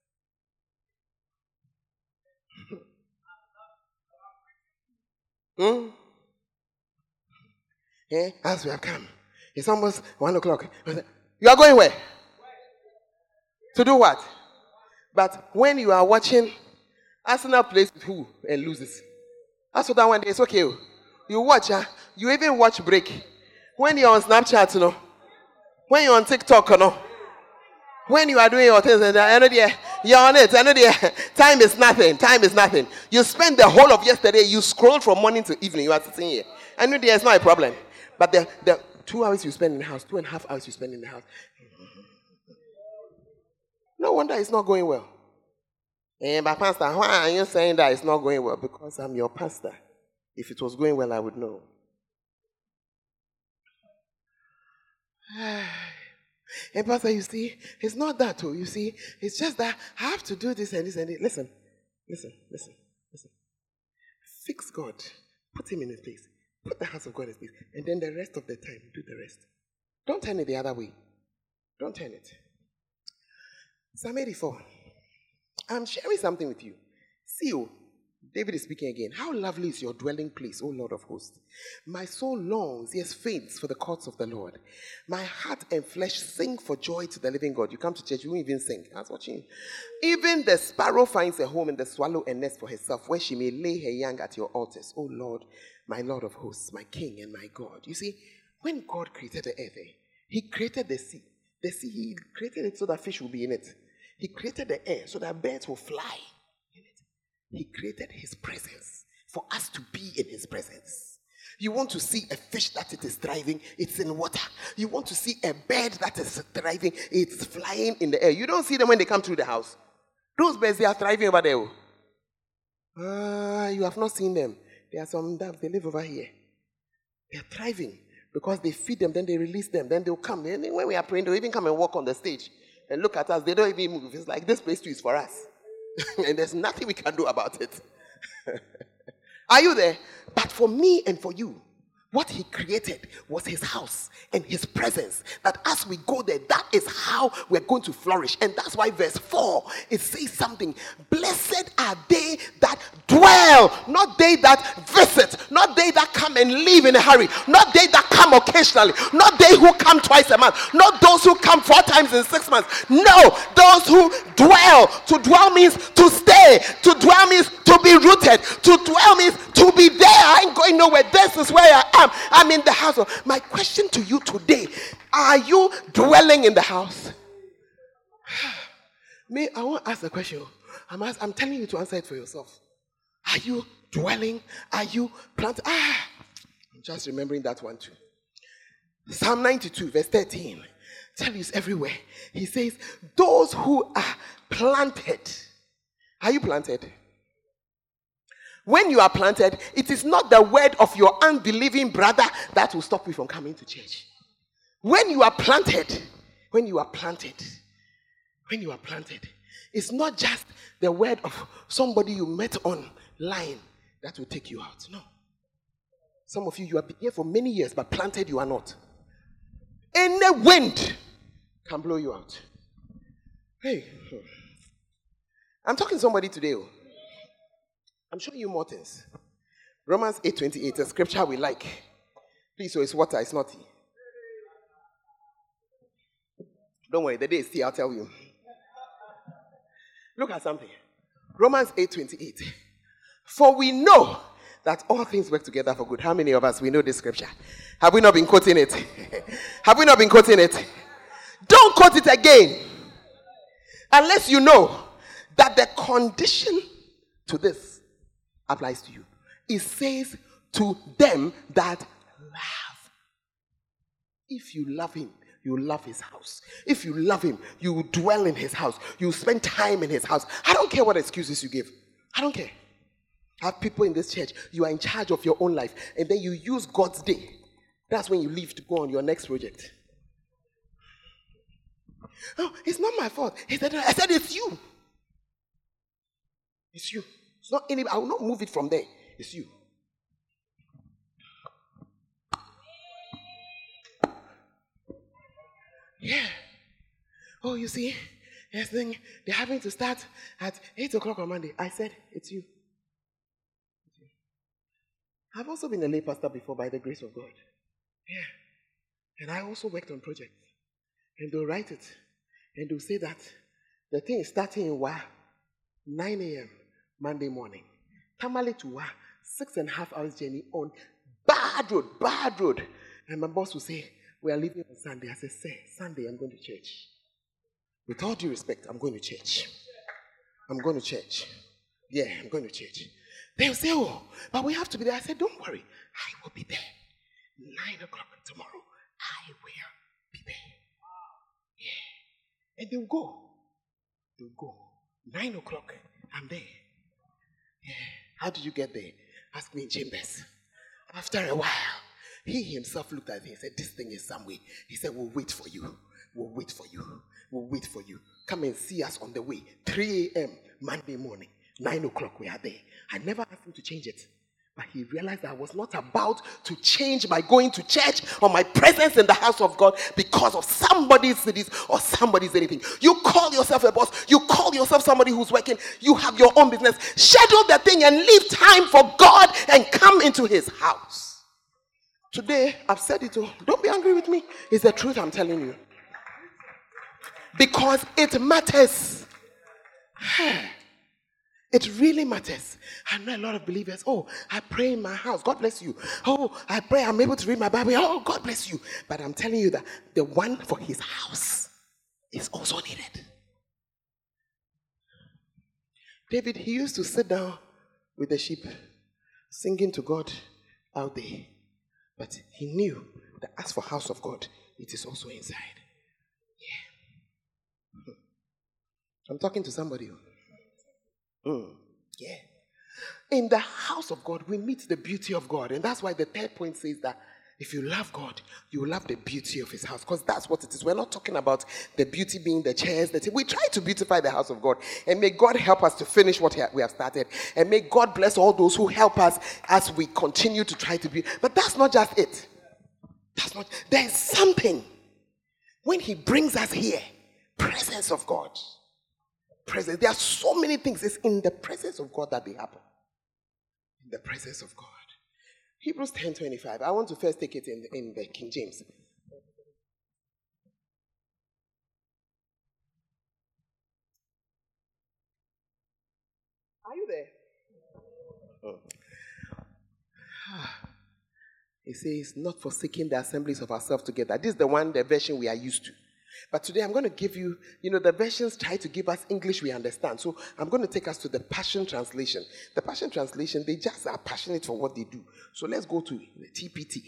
As we have come, it's almost 1 o'clock. You are going where? To do what? But when you are watching Arsenal plays with who and loses, that's that one day. It's okay. You watch, you even watch break. When you're on Snapchat, when you're on TikTok, when you are doing your things, you're on it. Time is nothing. You spend the whole of yesterday, you scroll from morning to evening. You are sitting here. I know it's not a problem. But the 2 hours you spend in the house, 2.5 hours you spend in the house. No wonder it's not going well. But Pastor, why are you saying that it's not going well? Because I'm your pastor. If it was going well, I would know. And Pastor, you see, it's not that too. You see, it's just that I have to do this and this and this. Listen. Fix God. Put him in his place. Put the house of God in his place. And then the rest of the time, do the rest. Don't turn it the other way. Don't turn it. Psalm 84. I'm sharing something with you. See, David is speaking again. How lovely is your dwelling place, O Lord of hosts. My soul longs, yes, faints for the courts of the Lord. My heart and flesh sing for joy to the living God. You come to church, you won't even sing. I was watching. Even the sparrow finds a home and the swallow a nest for herself, where she may lay her young at your altars. O Lord, my Lord of hosts, my King and my God. You see, when God created the earth, he created the sea. The sea, he created it so that fish will be in it. He created the air so that birds will fly in it. He created his presence for us to be in his presence. You want to see a fish that it is thriving, it's in water. You want to see a bird that is thriving, it's flying in the air. You don't see them when they come through the house. Those birds, they are thriving over there. You have not seen them. There are some doves, they live over here. They are thriving because they feed them, then they release them, then they'll come. And when we are praying, they'll even come and walk on the stage and look at us. They don't even move. It's like this place too is for us. And there's nothing we can do about it. Are you there? But for me and for you, what he created was his house and his presence. That as we go there, that is how we're going to flourish. And that's why verse 4, it says something. Blessed are they that dwell, not they that visit, not they that come and leave in a hurry, not they that come occasionally, not they who come twice a month, not those who come 4 times in 6 months. No, those who dwell. To dwell means to stay. To dwell means to be rooted. To dwell means to be there. I ain't going nowhere. This is where I am. I'm in the house. My question to you today, are you dwelling in the house? I won't ask the question. I'm telling you to answer it for yourself. Are you dwelling? Are you planted? I'm just remembering that one too. Psalm 92 verse 13. Tell you it's everywhere. He says, those who are planted. Are you planted? When you are planted, it is not the word of your unbelieving brother that will stop you from coming to church. When you are planted, it's not just the word of somebody you met online that will take you out. No. Some of you have been here for many years, but planted you are not. Any wind can blow you out. Hey, I'm talking to somebody today. I'm showing you more things. Romans 8:28, a scripture we like. Please, so it's water, it's not tea. Don't worry, the day is tea, I'll tell you. Look at something. Romans 8:28. For we know that all things work together for good. How many of us, we know this scripture? Have we not been quoting it? Have we not been quoting it? Don't quote it again. Unless you know that the condition to this applies to you. It says to them that love. If you love him, you love his house. If you love him, you will dwell in his house. You will spend time in his house. I don't care what excuses you give. I don't care. I have people in this church, you are in charge of your own life, and then you use God's day. That's when you leave to go on your next project. Oh, it's not my fault. I said it's you. It's you. It's not any. I will not move it from there. It's you. Yeah. Oh, you see, yes, thing they're having to start at 8 o'clock on Monday. I said it's you. I've also been a lay pastor before by the grace of God. Yeah. And I also worked on projects. And they'll write it. And they'll say that the thing is starting in 9 a.m. Monday morning. Tamale to 6.5 hours journey on bad road. And my boss will say, we are leaving on Sunday. I said, sir, Sunday I'm going to church. With all due respect, I'm going to church. I'm going to church. Yeah, I'm going to church. They'll say, oh, but we have to be there. I said, don't worry. I will be there. 9 o'clock tomorrow. I will be there. Yeah. And they'll go. 9 o'clock, I'm there. Yeah. How did you get there? Ask me in Chambers. After a while, he himself looked at me and said, this thing is some way. He said, we'll wait for you. We'll wait for you. We'll wait for you. Come and see us on the way. 3 a.m. Monday morning. 9 o'clock, we are there. I never asked him to change it. But he realized I was not about to change my going to church or my presence in the house of God because of somebody's cities or somebody's anything. You call yourself a boss. You call yourself somebody who's working. You have your own business. Schedule the thing and leave time for God and come into his house. Today, I've said it. Don't be angry with me. It's the truth I'm telling you. Because it matters. It really matters. I know a lot of believers. Oh, I pray in my house. God bless you. Oh, I pray I'm able to read my Bible. Oh, God bless you. But I'm telling you that the one for his house is also needed. David, he used to sit down with the sheep, singing to God out there. But he knew that as for house of God, it is also inside. Yeah. I'm talking to somebody. Yeah. In the house of God, we meet the beauty of God. And that's why the third point says that if you love God, you will love the beauty of his house. Because that's what it is. We're not talking about the beauty being the chairs. We try to beautify the house of God. And may God help us to finish what we have started. And may God bless all those who help us as we continue to try to be. But that's not just it. There's something. When he brings us here, presence of God. Presence. There are so many things. It's in the presence of God that they happen. In the presence of God. Hebrews 10:25. I want to first take it in the King James. Are you there? Oh. It says, not forsaking the assemblies of ourselves together. This is the version we are used to. But today I'm going to give you, the versions try to give us English we understand. So I'm going to take us to the Passion Translation. The Passion Translation, they just are passionate for what they do. So let's go to the TPT.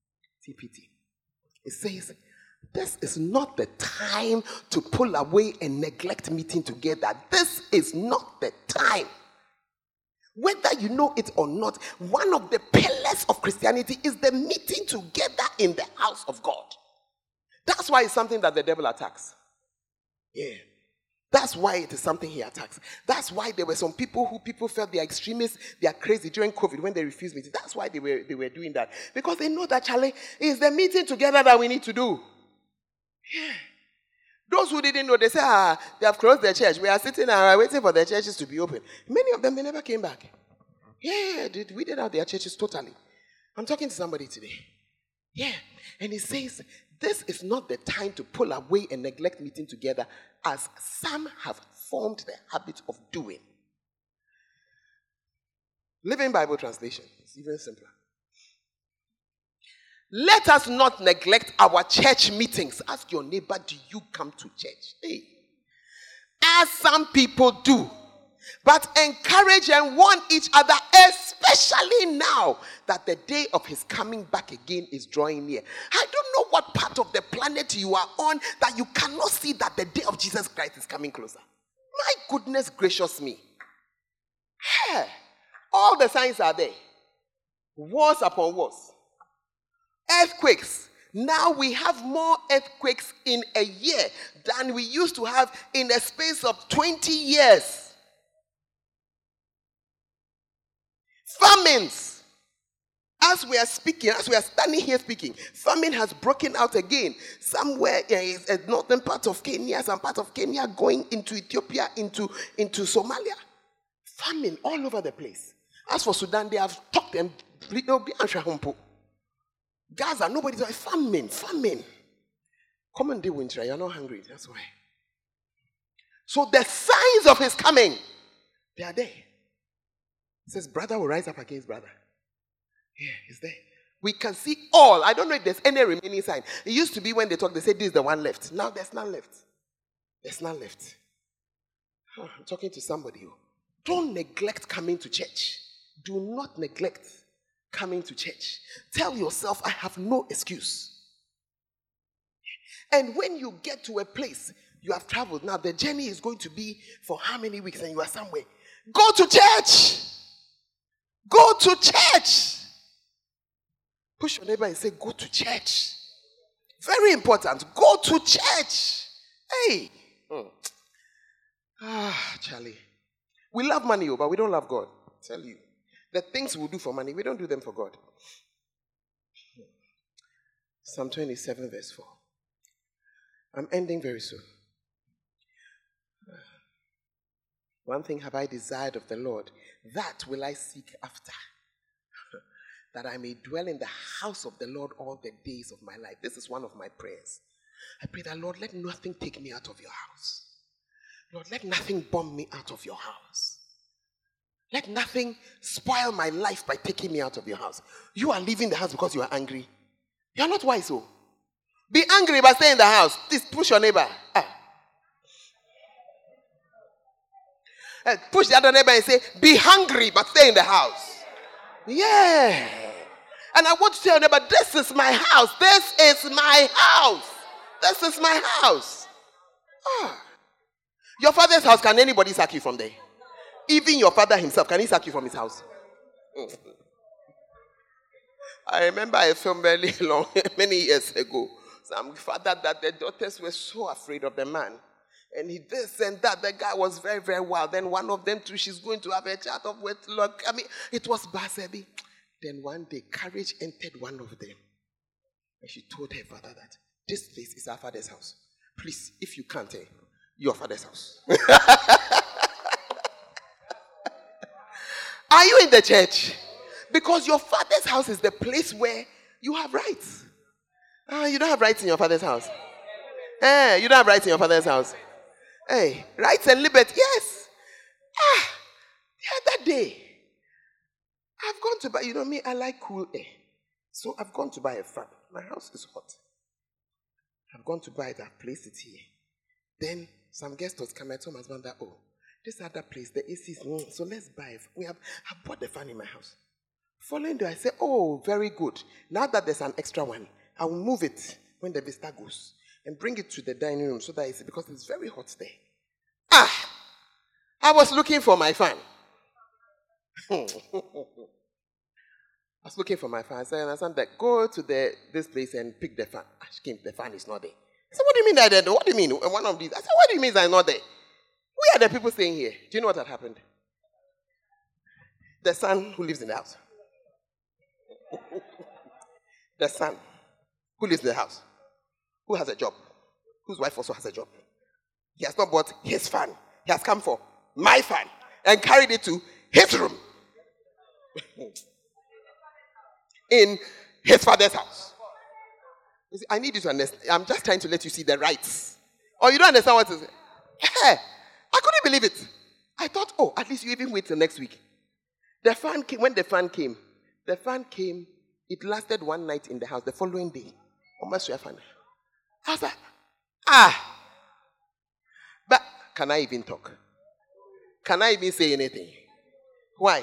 It says, this is not the time to pull away and neglect meeting together. This is not the time. Whether you know it or not, one of the pillars of Christianity is the meeting together in the house of God. That's why it's something that the devil attacks. Yeah. That's why it is something he attacks. That's why there were some people who people felt they are extremists, they are crazy during COVID when they refused meeting. That's why they were doing that. Because they know that, Charlie, it's the meeting together that we need to do. Yeah. Those who didn't know, they say, they have closed their church. We are sitting and waiting for their churches to be open. Many of them, they never came back. Yeah, we did out their churches totally. I'm talking to somebody today. Yeah. And he says, this is not the time to pull away and neglect meeting together as some have formed the habit of doing. Living Bible Translation. It's even simpler. Let us not neglect our church meetings. Ask your neighbor, do you come to church? Hey. As some people do. but encourage and warn each other, especially now that the day of his coming back again is drawing near. I don't know what part of the planet you are on that you cannot see that the day of Jesus Christ is coming closer. My goodness gracious me. Hey, all the signs are there. Wars upon wars. Earthquakes. Now we have more earthquakes in a year than we used to have in a space of 20 years. Famines. As we are speaking, as we are standing here speaking, famine has broken out again. Somewhere in a northern part of Kenya, some part of Kenya going into Ethiopia, into Somalia. Famine all over the place. As for Sudan, they have talked and Gaza, nobody's like famine. Come and deal with it. You're not hungry. That's why. So the signs of his coming, they are there. It says, brother will rise up against brother. Yeah, it's there. We can see all. I don't know if there's any remaining sign. It used to be when they talk, they say this is the one left. Now there's none left. There's none left. Oh, I'm talking to somebody. Don't neglect coming to church. Do not neglect coming to church. Tell yourself, I have no excuse. And when you get to a place, you have traveled. Now the journey is going to be for how many weeks and you are somewhere. Go to church. Go to church. Push your neighbor and say, go to church. Very important. Go to church. Hey. Charlie. We love money, but we don't love God. I tell you. The things we do for money, we don't do them for God. Psalm 27 verse 4. I'm ending very soon. One thing have I desired of the Lord, that will I seek after, that I may dwell in the house of the Lord all the days of my life. This is one of my prayers. I pray that, Lord, let nothing take me out of your house. Lord, let nothing bomb me out of your house. Let nothing spoil my life by taking me out of your house. You are leaving the house because you are angry. You are not wise, so. Be angry but stay in the house. Please push your neighbor. Push the other neighbor and say, be hungry but stay in the house. Yeah. And I want to tell your neighbor, this is my house. This is my house. This is my house. Your father's house, can anybody sack you from there? Even your father himself, can he sack you from his house? I remember a film many years ago. Some father that the daughters were so afraid of the man. And he this and that. The guy was very, very wild. Then one of them too, she's going to have a child of wedlock. I mean, it was Basebi. Then one day, courage entered one of them. And she told her father that this place is our father's house. Please, if you can't, your father's house. Are you in the church? Because your father's house is the place where you have rights. You don't have rights in your father's house. You don't have rights in your father's house. Hey, rights and liberty, yes. The other day, I've gone to buy, you know me, I like cool air. So I've gone to buy a fan. My house is hot. I've gone to buy that, place it here. Then some guests was coming, I told my husband that, this other place, the AC is, so let's buy it. I bought the fan in my house. Following day, I said, very good. Now that there's an extra one, I will move it when the visitor goes and bring it to the dining room so that it's, because it's very hot there. I was looking for my fan. I was looking for my fan. I said, go to this place and pick the fan. She came, the fan is not there. I said, what do you mean that? What do you mean? One of these. I said, what do you mean it's not there? We are the people staying here. Do you know what had happened? The son who lives in the house. The son who lives in the house. Who has a job. Whose wife also has a job. He has not bought his fan. He has come for my fan and carried it to his room. In his father's house. You see, I need you to understand. I'm just trying to let you see the rights. Or you don't understand what to say. I couldn't believe it. I thought, at least you even wait till next week. The fan came. When the fan came, it lasted one night in the house. The following day, almost your fan. I was like, but can I even talk? Can I even say anything? Why?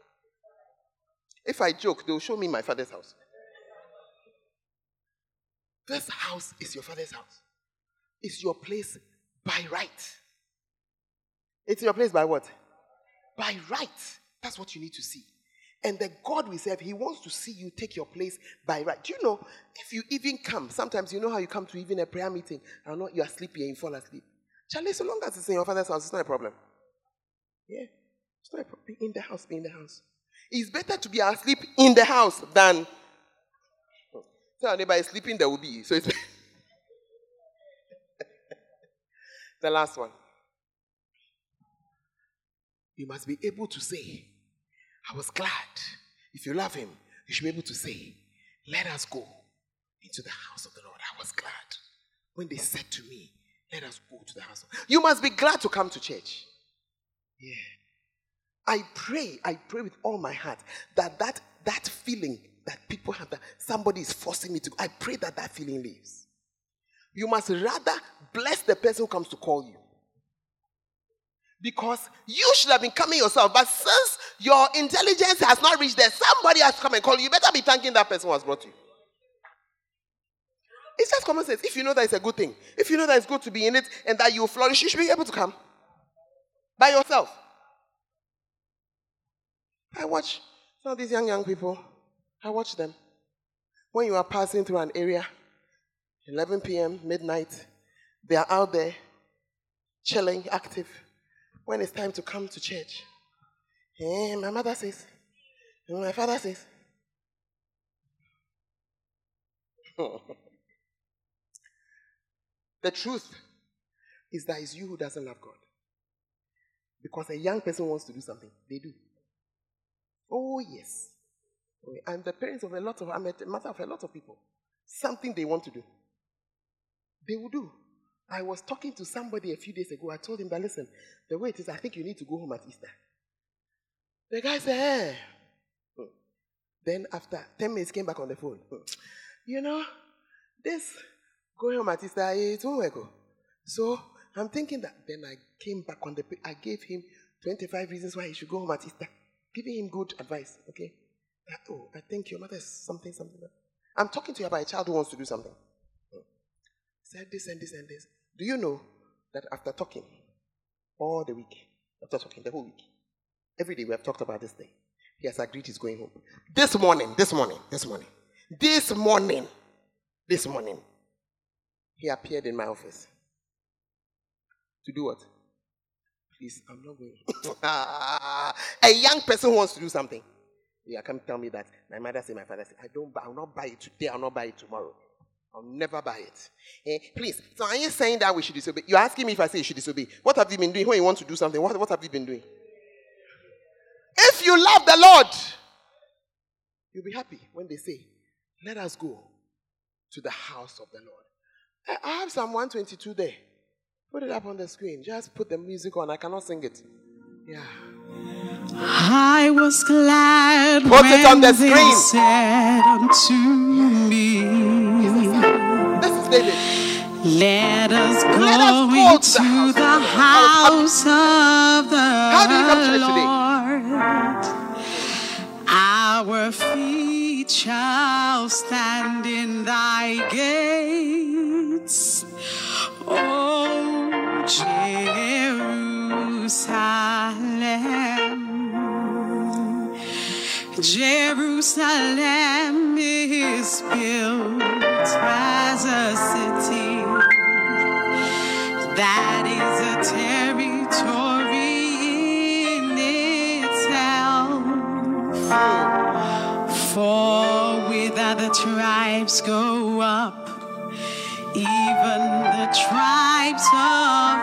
If I joke, they'll show me my father's house. This house is your father's house. It's your place by right. It's your place by what? By right. That's what you need to see. And the God we serve, He wants to see you take your place by right. Do you know, if you even come, sometimes you know how you come to even a prayer meeting, and you are sleepy and you fall asleep. Charlie, so long as it's in your father's house, it's not a problem. Yeah. It's not a problem. Be in the house, be in the house. It's better to be asleep in the house than tell your neighbor sleeping there will be. So it's the last one. You must be able to say, I was glad. If you love Him, you should be able to say, let us go into the house of the Lord. I was glad when they said to me, let us go to the house of the Lord. You must be glad to come to church. Yeah. I pray with all my heart that feeling that people have, that somebody is forcing me to, I pray that feeling leaves. You must rather bless the person who comes to call you. Because you should have been coming yourself, but since your intelligence has not reached there, somebody has to come and call you. You better be thanking that person who has brought you. It's just common sense. If you know that it's a good thing, if you know that it's good to be in it and that you flourish, you should be able to come by yourself. I watch some of these young people. I watch them. When you are passing through an area, 11 p.m., midnight, they are out there, chilling, active. When it's time to come to church, my mother says, my father says. The truth is that it's you who doesn't love God. Because a young person wants to do something, they do. Oh, yes. I'm the parents of a lot of, I'm a mother of a lot of people. Something they want to do, they will do. I was talking to somebody a few days ago. I told him that, listen, the way it is, I think you need to go home at Easter. The guy said, hey. Then after 10 minutes, came back on the phone. You know, this going home at Easter, it won't work. So I'm thinking that. Then I came back on I gave him 25 reasons why he should go home at Easter. Giving him good advice, okay? I think your mother is something. I'm talking to you about a child who wants to do something. Said this and this and this. Do you know that after talking all the week, after talking the whole week, every day we have talked about this thing, he has agreed he's going home. This morning, he appeared in my office. To do what? Please, I'm not going. A young person who wants to do something. Yeah, come tell me that my mother said, my father said, I'll not buy it today, I'll not buy it tomorrow. I'll never buy it. Please, so are you saying that we should disobey? You're asking me if I say you should disobey. What have you been doing when you want to do something? What have you been doing? If you love the Lord, you'll be happy when they say, let us go to the house of the Lord. I have Psalm 122 there. Put it up on the screen. Just put the music on. I cannot sing it. Yeah. I was glad Put when it on the screen. they said unto me, This is David. let us go into the house of the How did you come to church Lord. Our feet shall stand in thy gates, O Jerusalem. Jerusalem is built as a city that is a territory in itself. For whither the tribes go up, even the tribes of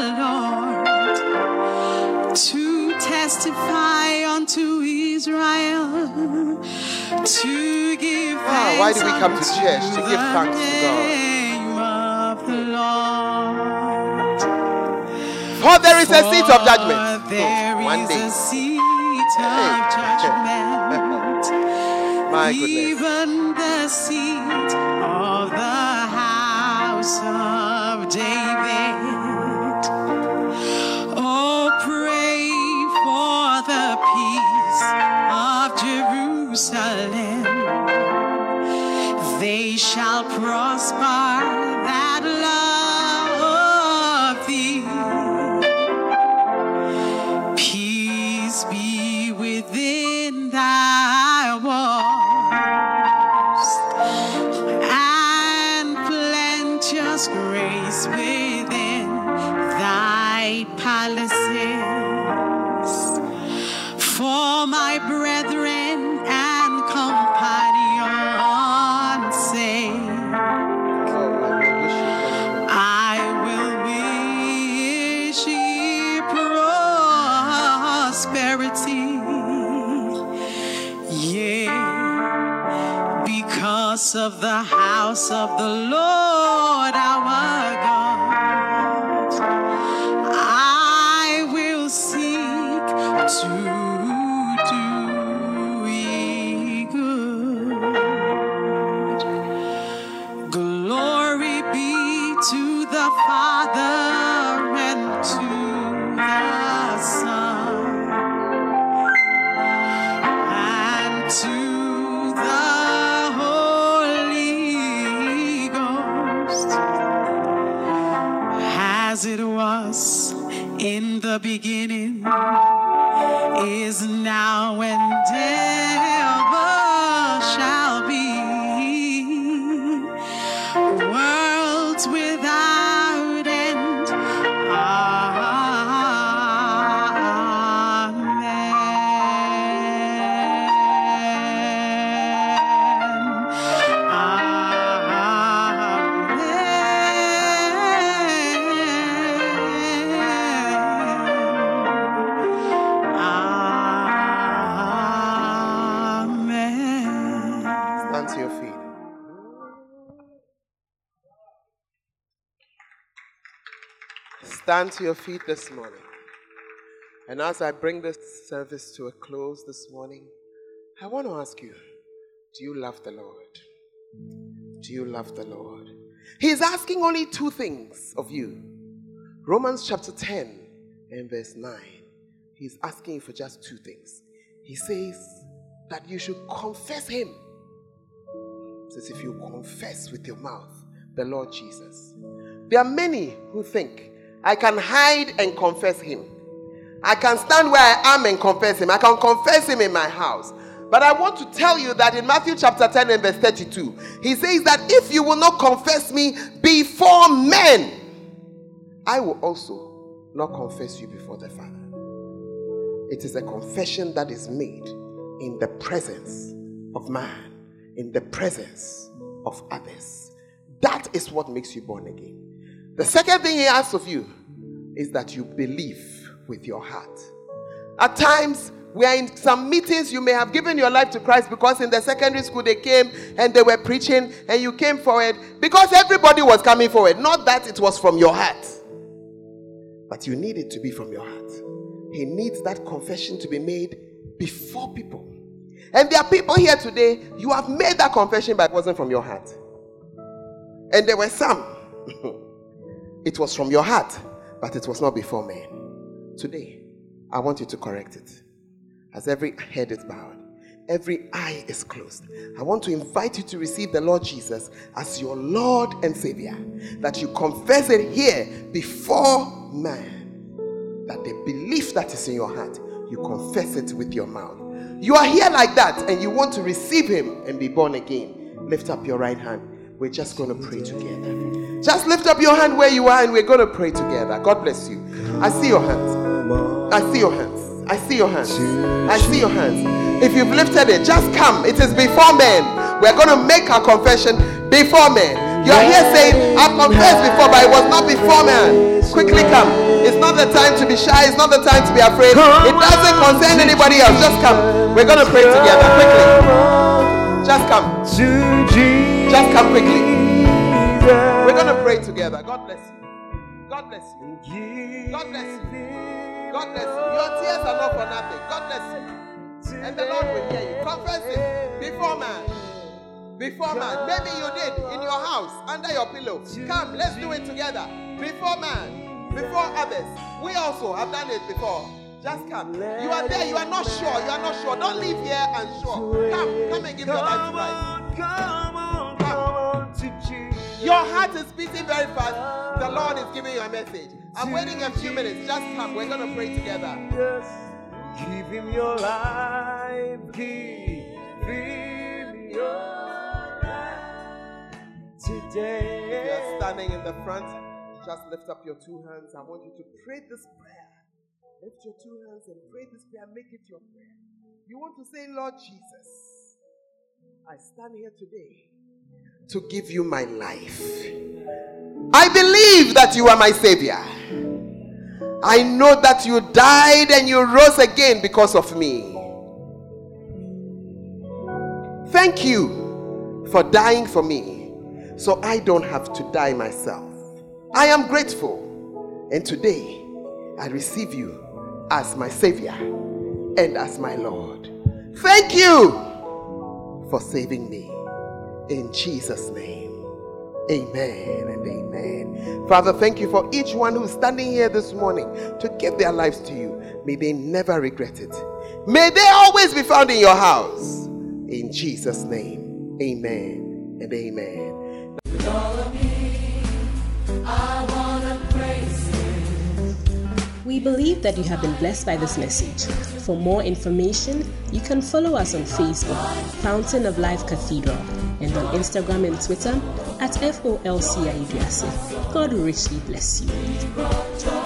the Lord, to testify unto Israel, to give thanks why do we come to church? To give thanks to God. name of the Lord. For there is a seat of judgment. For there One is day. a seat of judgment. My goodness. Even the seat of the house of David. Oh, praise us grace within thy palaces. For my brethren and companions' sake, I will wish ye prosperity. Yea, because of the house of the Lord our God, I will seek to do ye good. Glory be to the Father and to the Son and to the Holy Ghost, as it was in the beginning, is now, and ever shall be, worlds without end. Stand to your feet. Stand to your feet this morning. And as I bring this service to a close this morning, I want to ask you, do you love the Lord? Do you love the Lord? He's asking only two things of you. Romans chapter 10 and verse 9. He's asking you for just two things. He says that you should confess him. He says if you confess with your mouth the Lord Jesus. There are many who think, I can hide and confess him. I can stand where I am and confess him. I can confess him in my house. But I want to tell you that in Matthew chapter 10 and verse 32, he says that if you will not confess me before men, I will also not confess you before the Father. It is a confession that is made in the presence of man, in the presence of others. That is what makes you born again. The second thing he asks of you is that you believe with your heart. At times, we are in some meetings, you may have given your life to Christ because in the secondary school they came and they were preaching and you came forward because everybody was coming forward. Not that it was from your heart, but you need it to be from your heart. He needs that confession to be made before people. And there are people here today, you have made that confession but it wasn't from your heart. And there were some, it was from your heart, but it was not before men. Today, I want you to correct it. As every head is bowed, every eye is closed, I want to invite you to receive the Lord Jesus as your Lord and Savior. That you confess it here before man. That the belief that is in your heart, you confess it with your mouth. You are here like that and you want to receive him and be born again. Lift up your right hand. We're just going to pray together. Just lift up your hand where you are and we're going to pray together. God bless you. I see your hands. I see your hands. I see your hands. I see your hands. If you've lifted it, just come. It is before men. We're going to make our confession before men. You're here saying, I've confessed before, but it was not before man. Quickly come. It's not the time to be shy. It's not the time to be afraid. It doesn't concern anybody else. Just come. We're going to pray together. Quickly. Just come. Just come quickly. We're going to pray together. God bless you. God bless you. God bless you. God bless you. Your tears are not for nothing. God bless you. And the Lord will hear you. Confess it before man. Before man. Maybe you did in your house, under your pillow. Come, let's do it together. Before man. Before others. We also have done it before. Just come. You are there. You are not sure. You are not sure. Don't leave here unsure. Come and give your life to Christ. Come on. Your heart is beating very fast. The Lord is giving you a message. I'm waiting a few minutes. Just come. We're going to pray together. Yes. Give him your life. Give him your life. today. If you're standing in the front, just lift up your two hands. I want you to pray this prayer. Lift your two hands and pray this prayer. Make it your prayer. You want to say, Lord Jesus, I stand here today to give you my life. I believe that you are my Savior. I know that you died and you rose again because of me. Thank you for dying for me, so I don't have to die myself. I am grateful, and today I receive you as my Savior and as my Lord. Thank you for saving me. In Jesus' name, amen and amen. Father, thank you for each one who's standing here this morning to give their lives to you. May they never regret it. May they always be found in your house. In Jesus' name, amen and amen. With all of me, I wanna praise Him. We believe that you have been blessed by this message. For more information, you can follow us on Facebook, Fountain of Life Cathedral, and on Instagram and Twitter at FOLCIAUDASE. God richly bless you.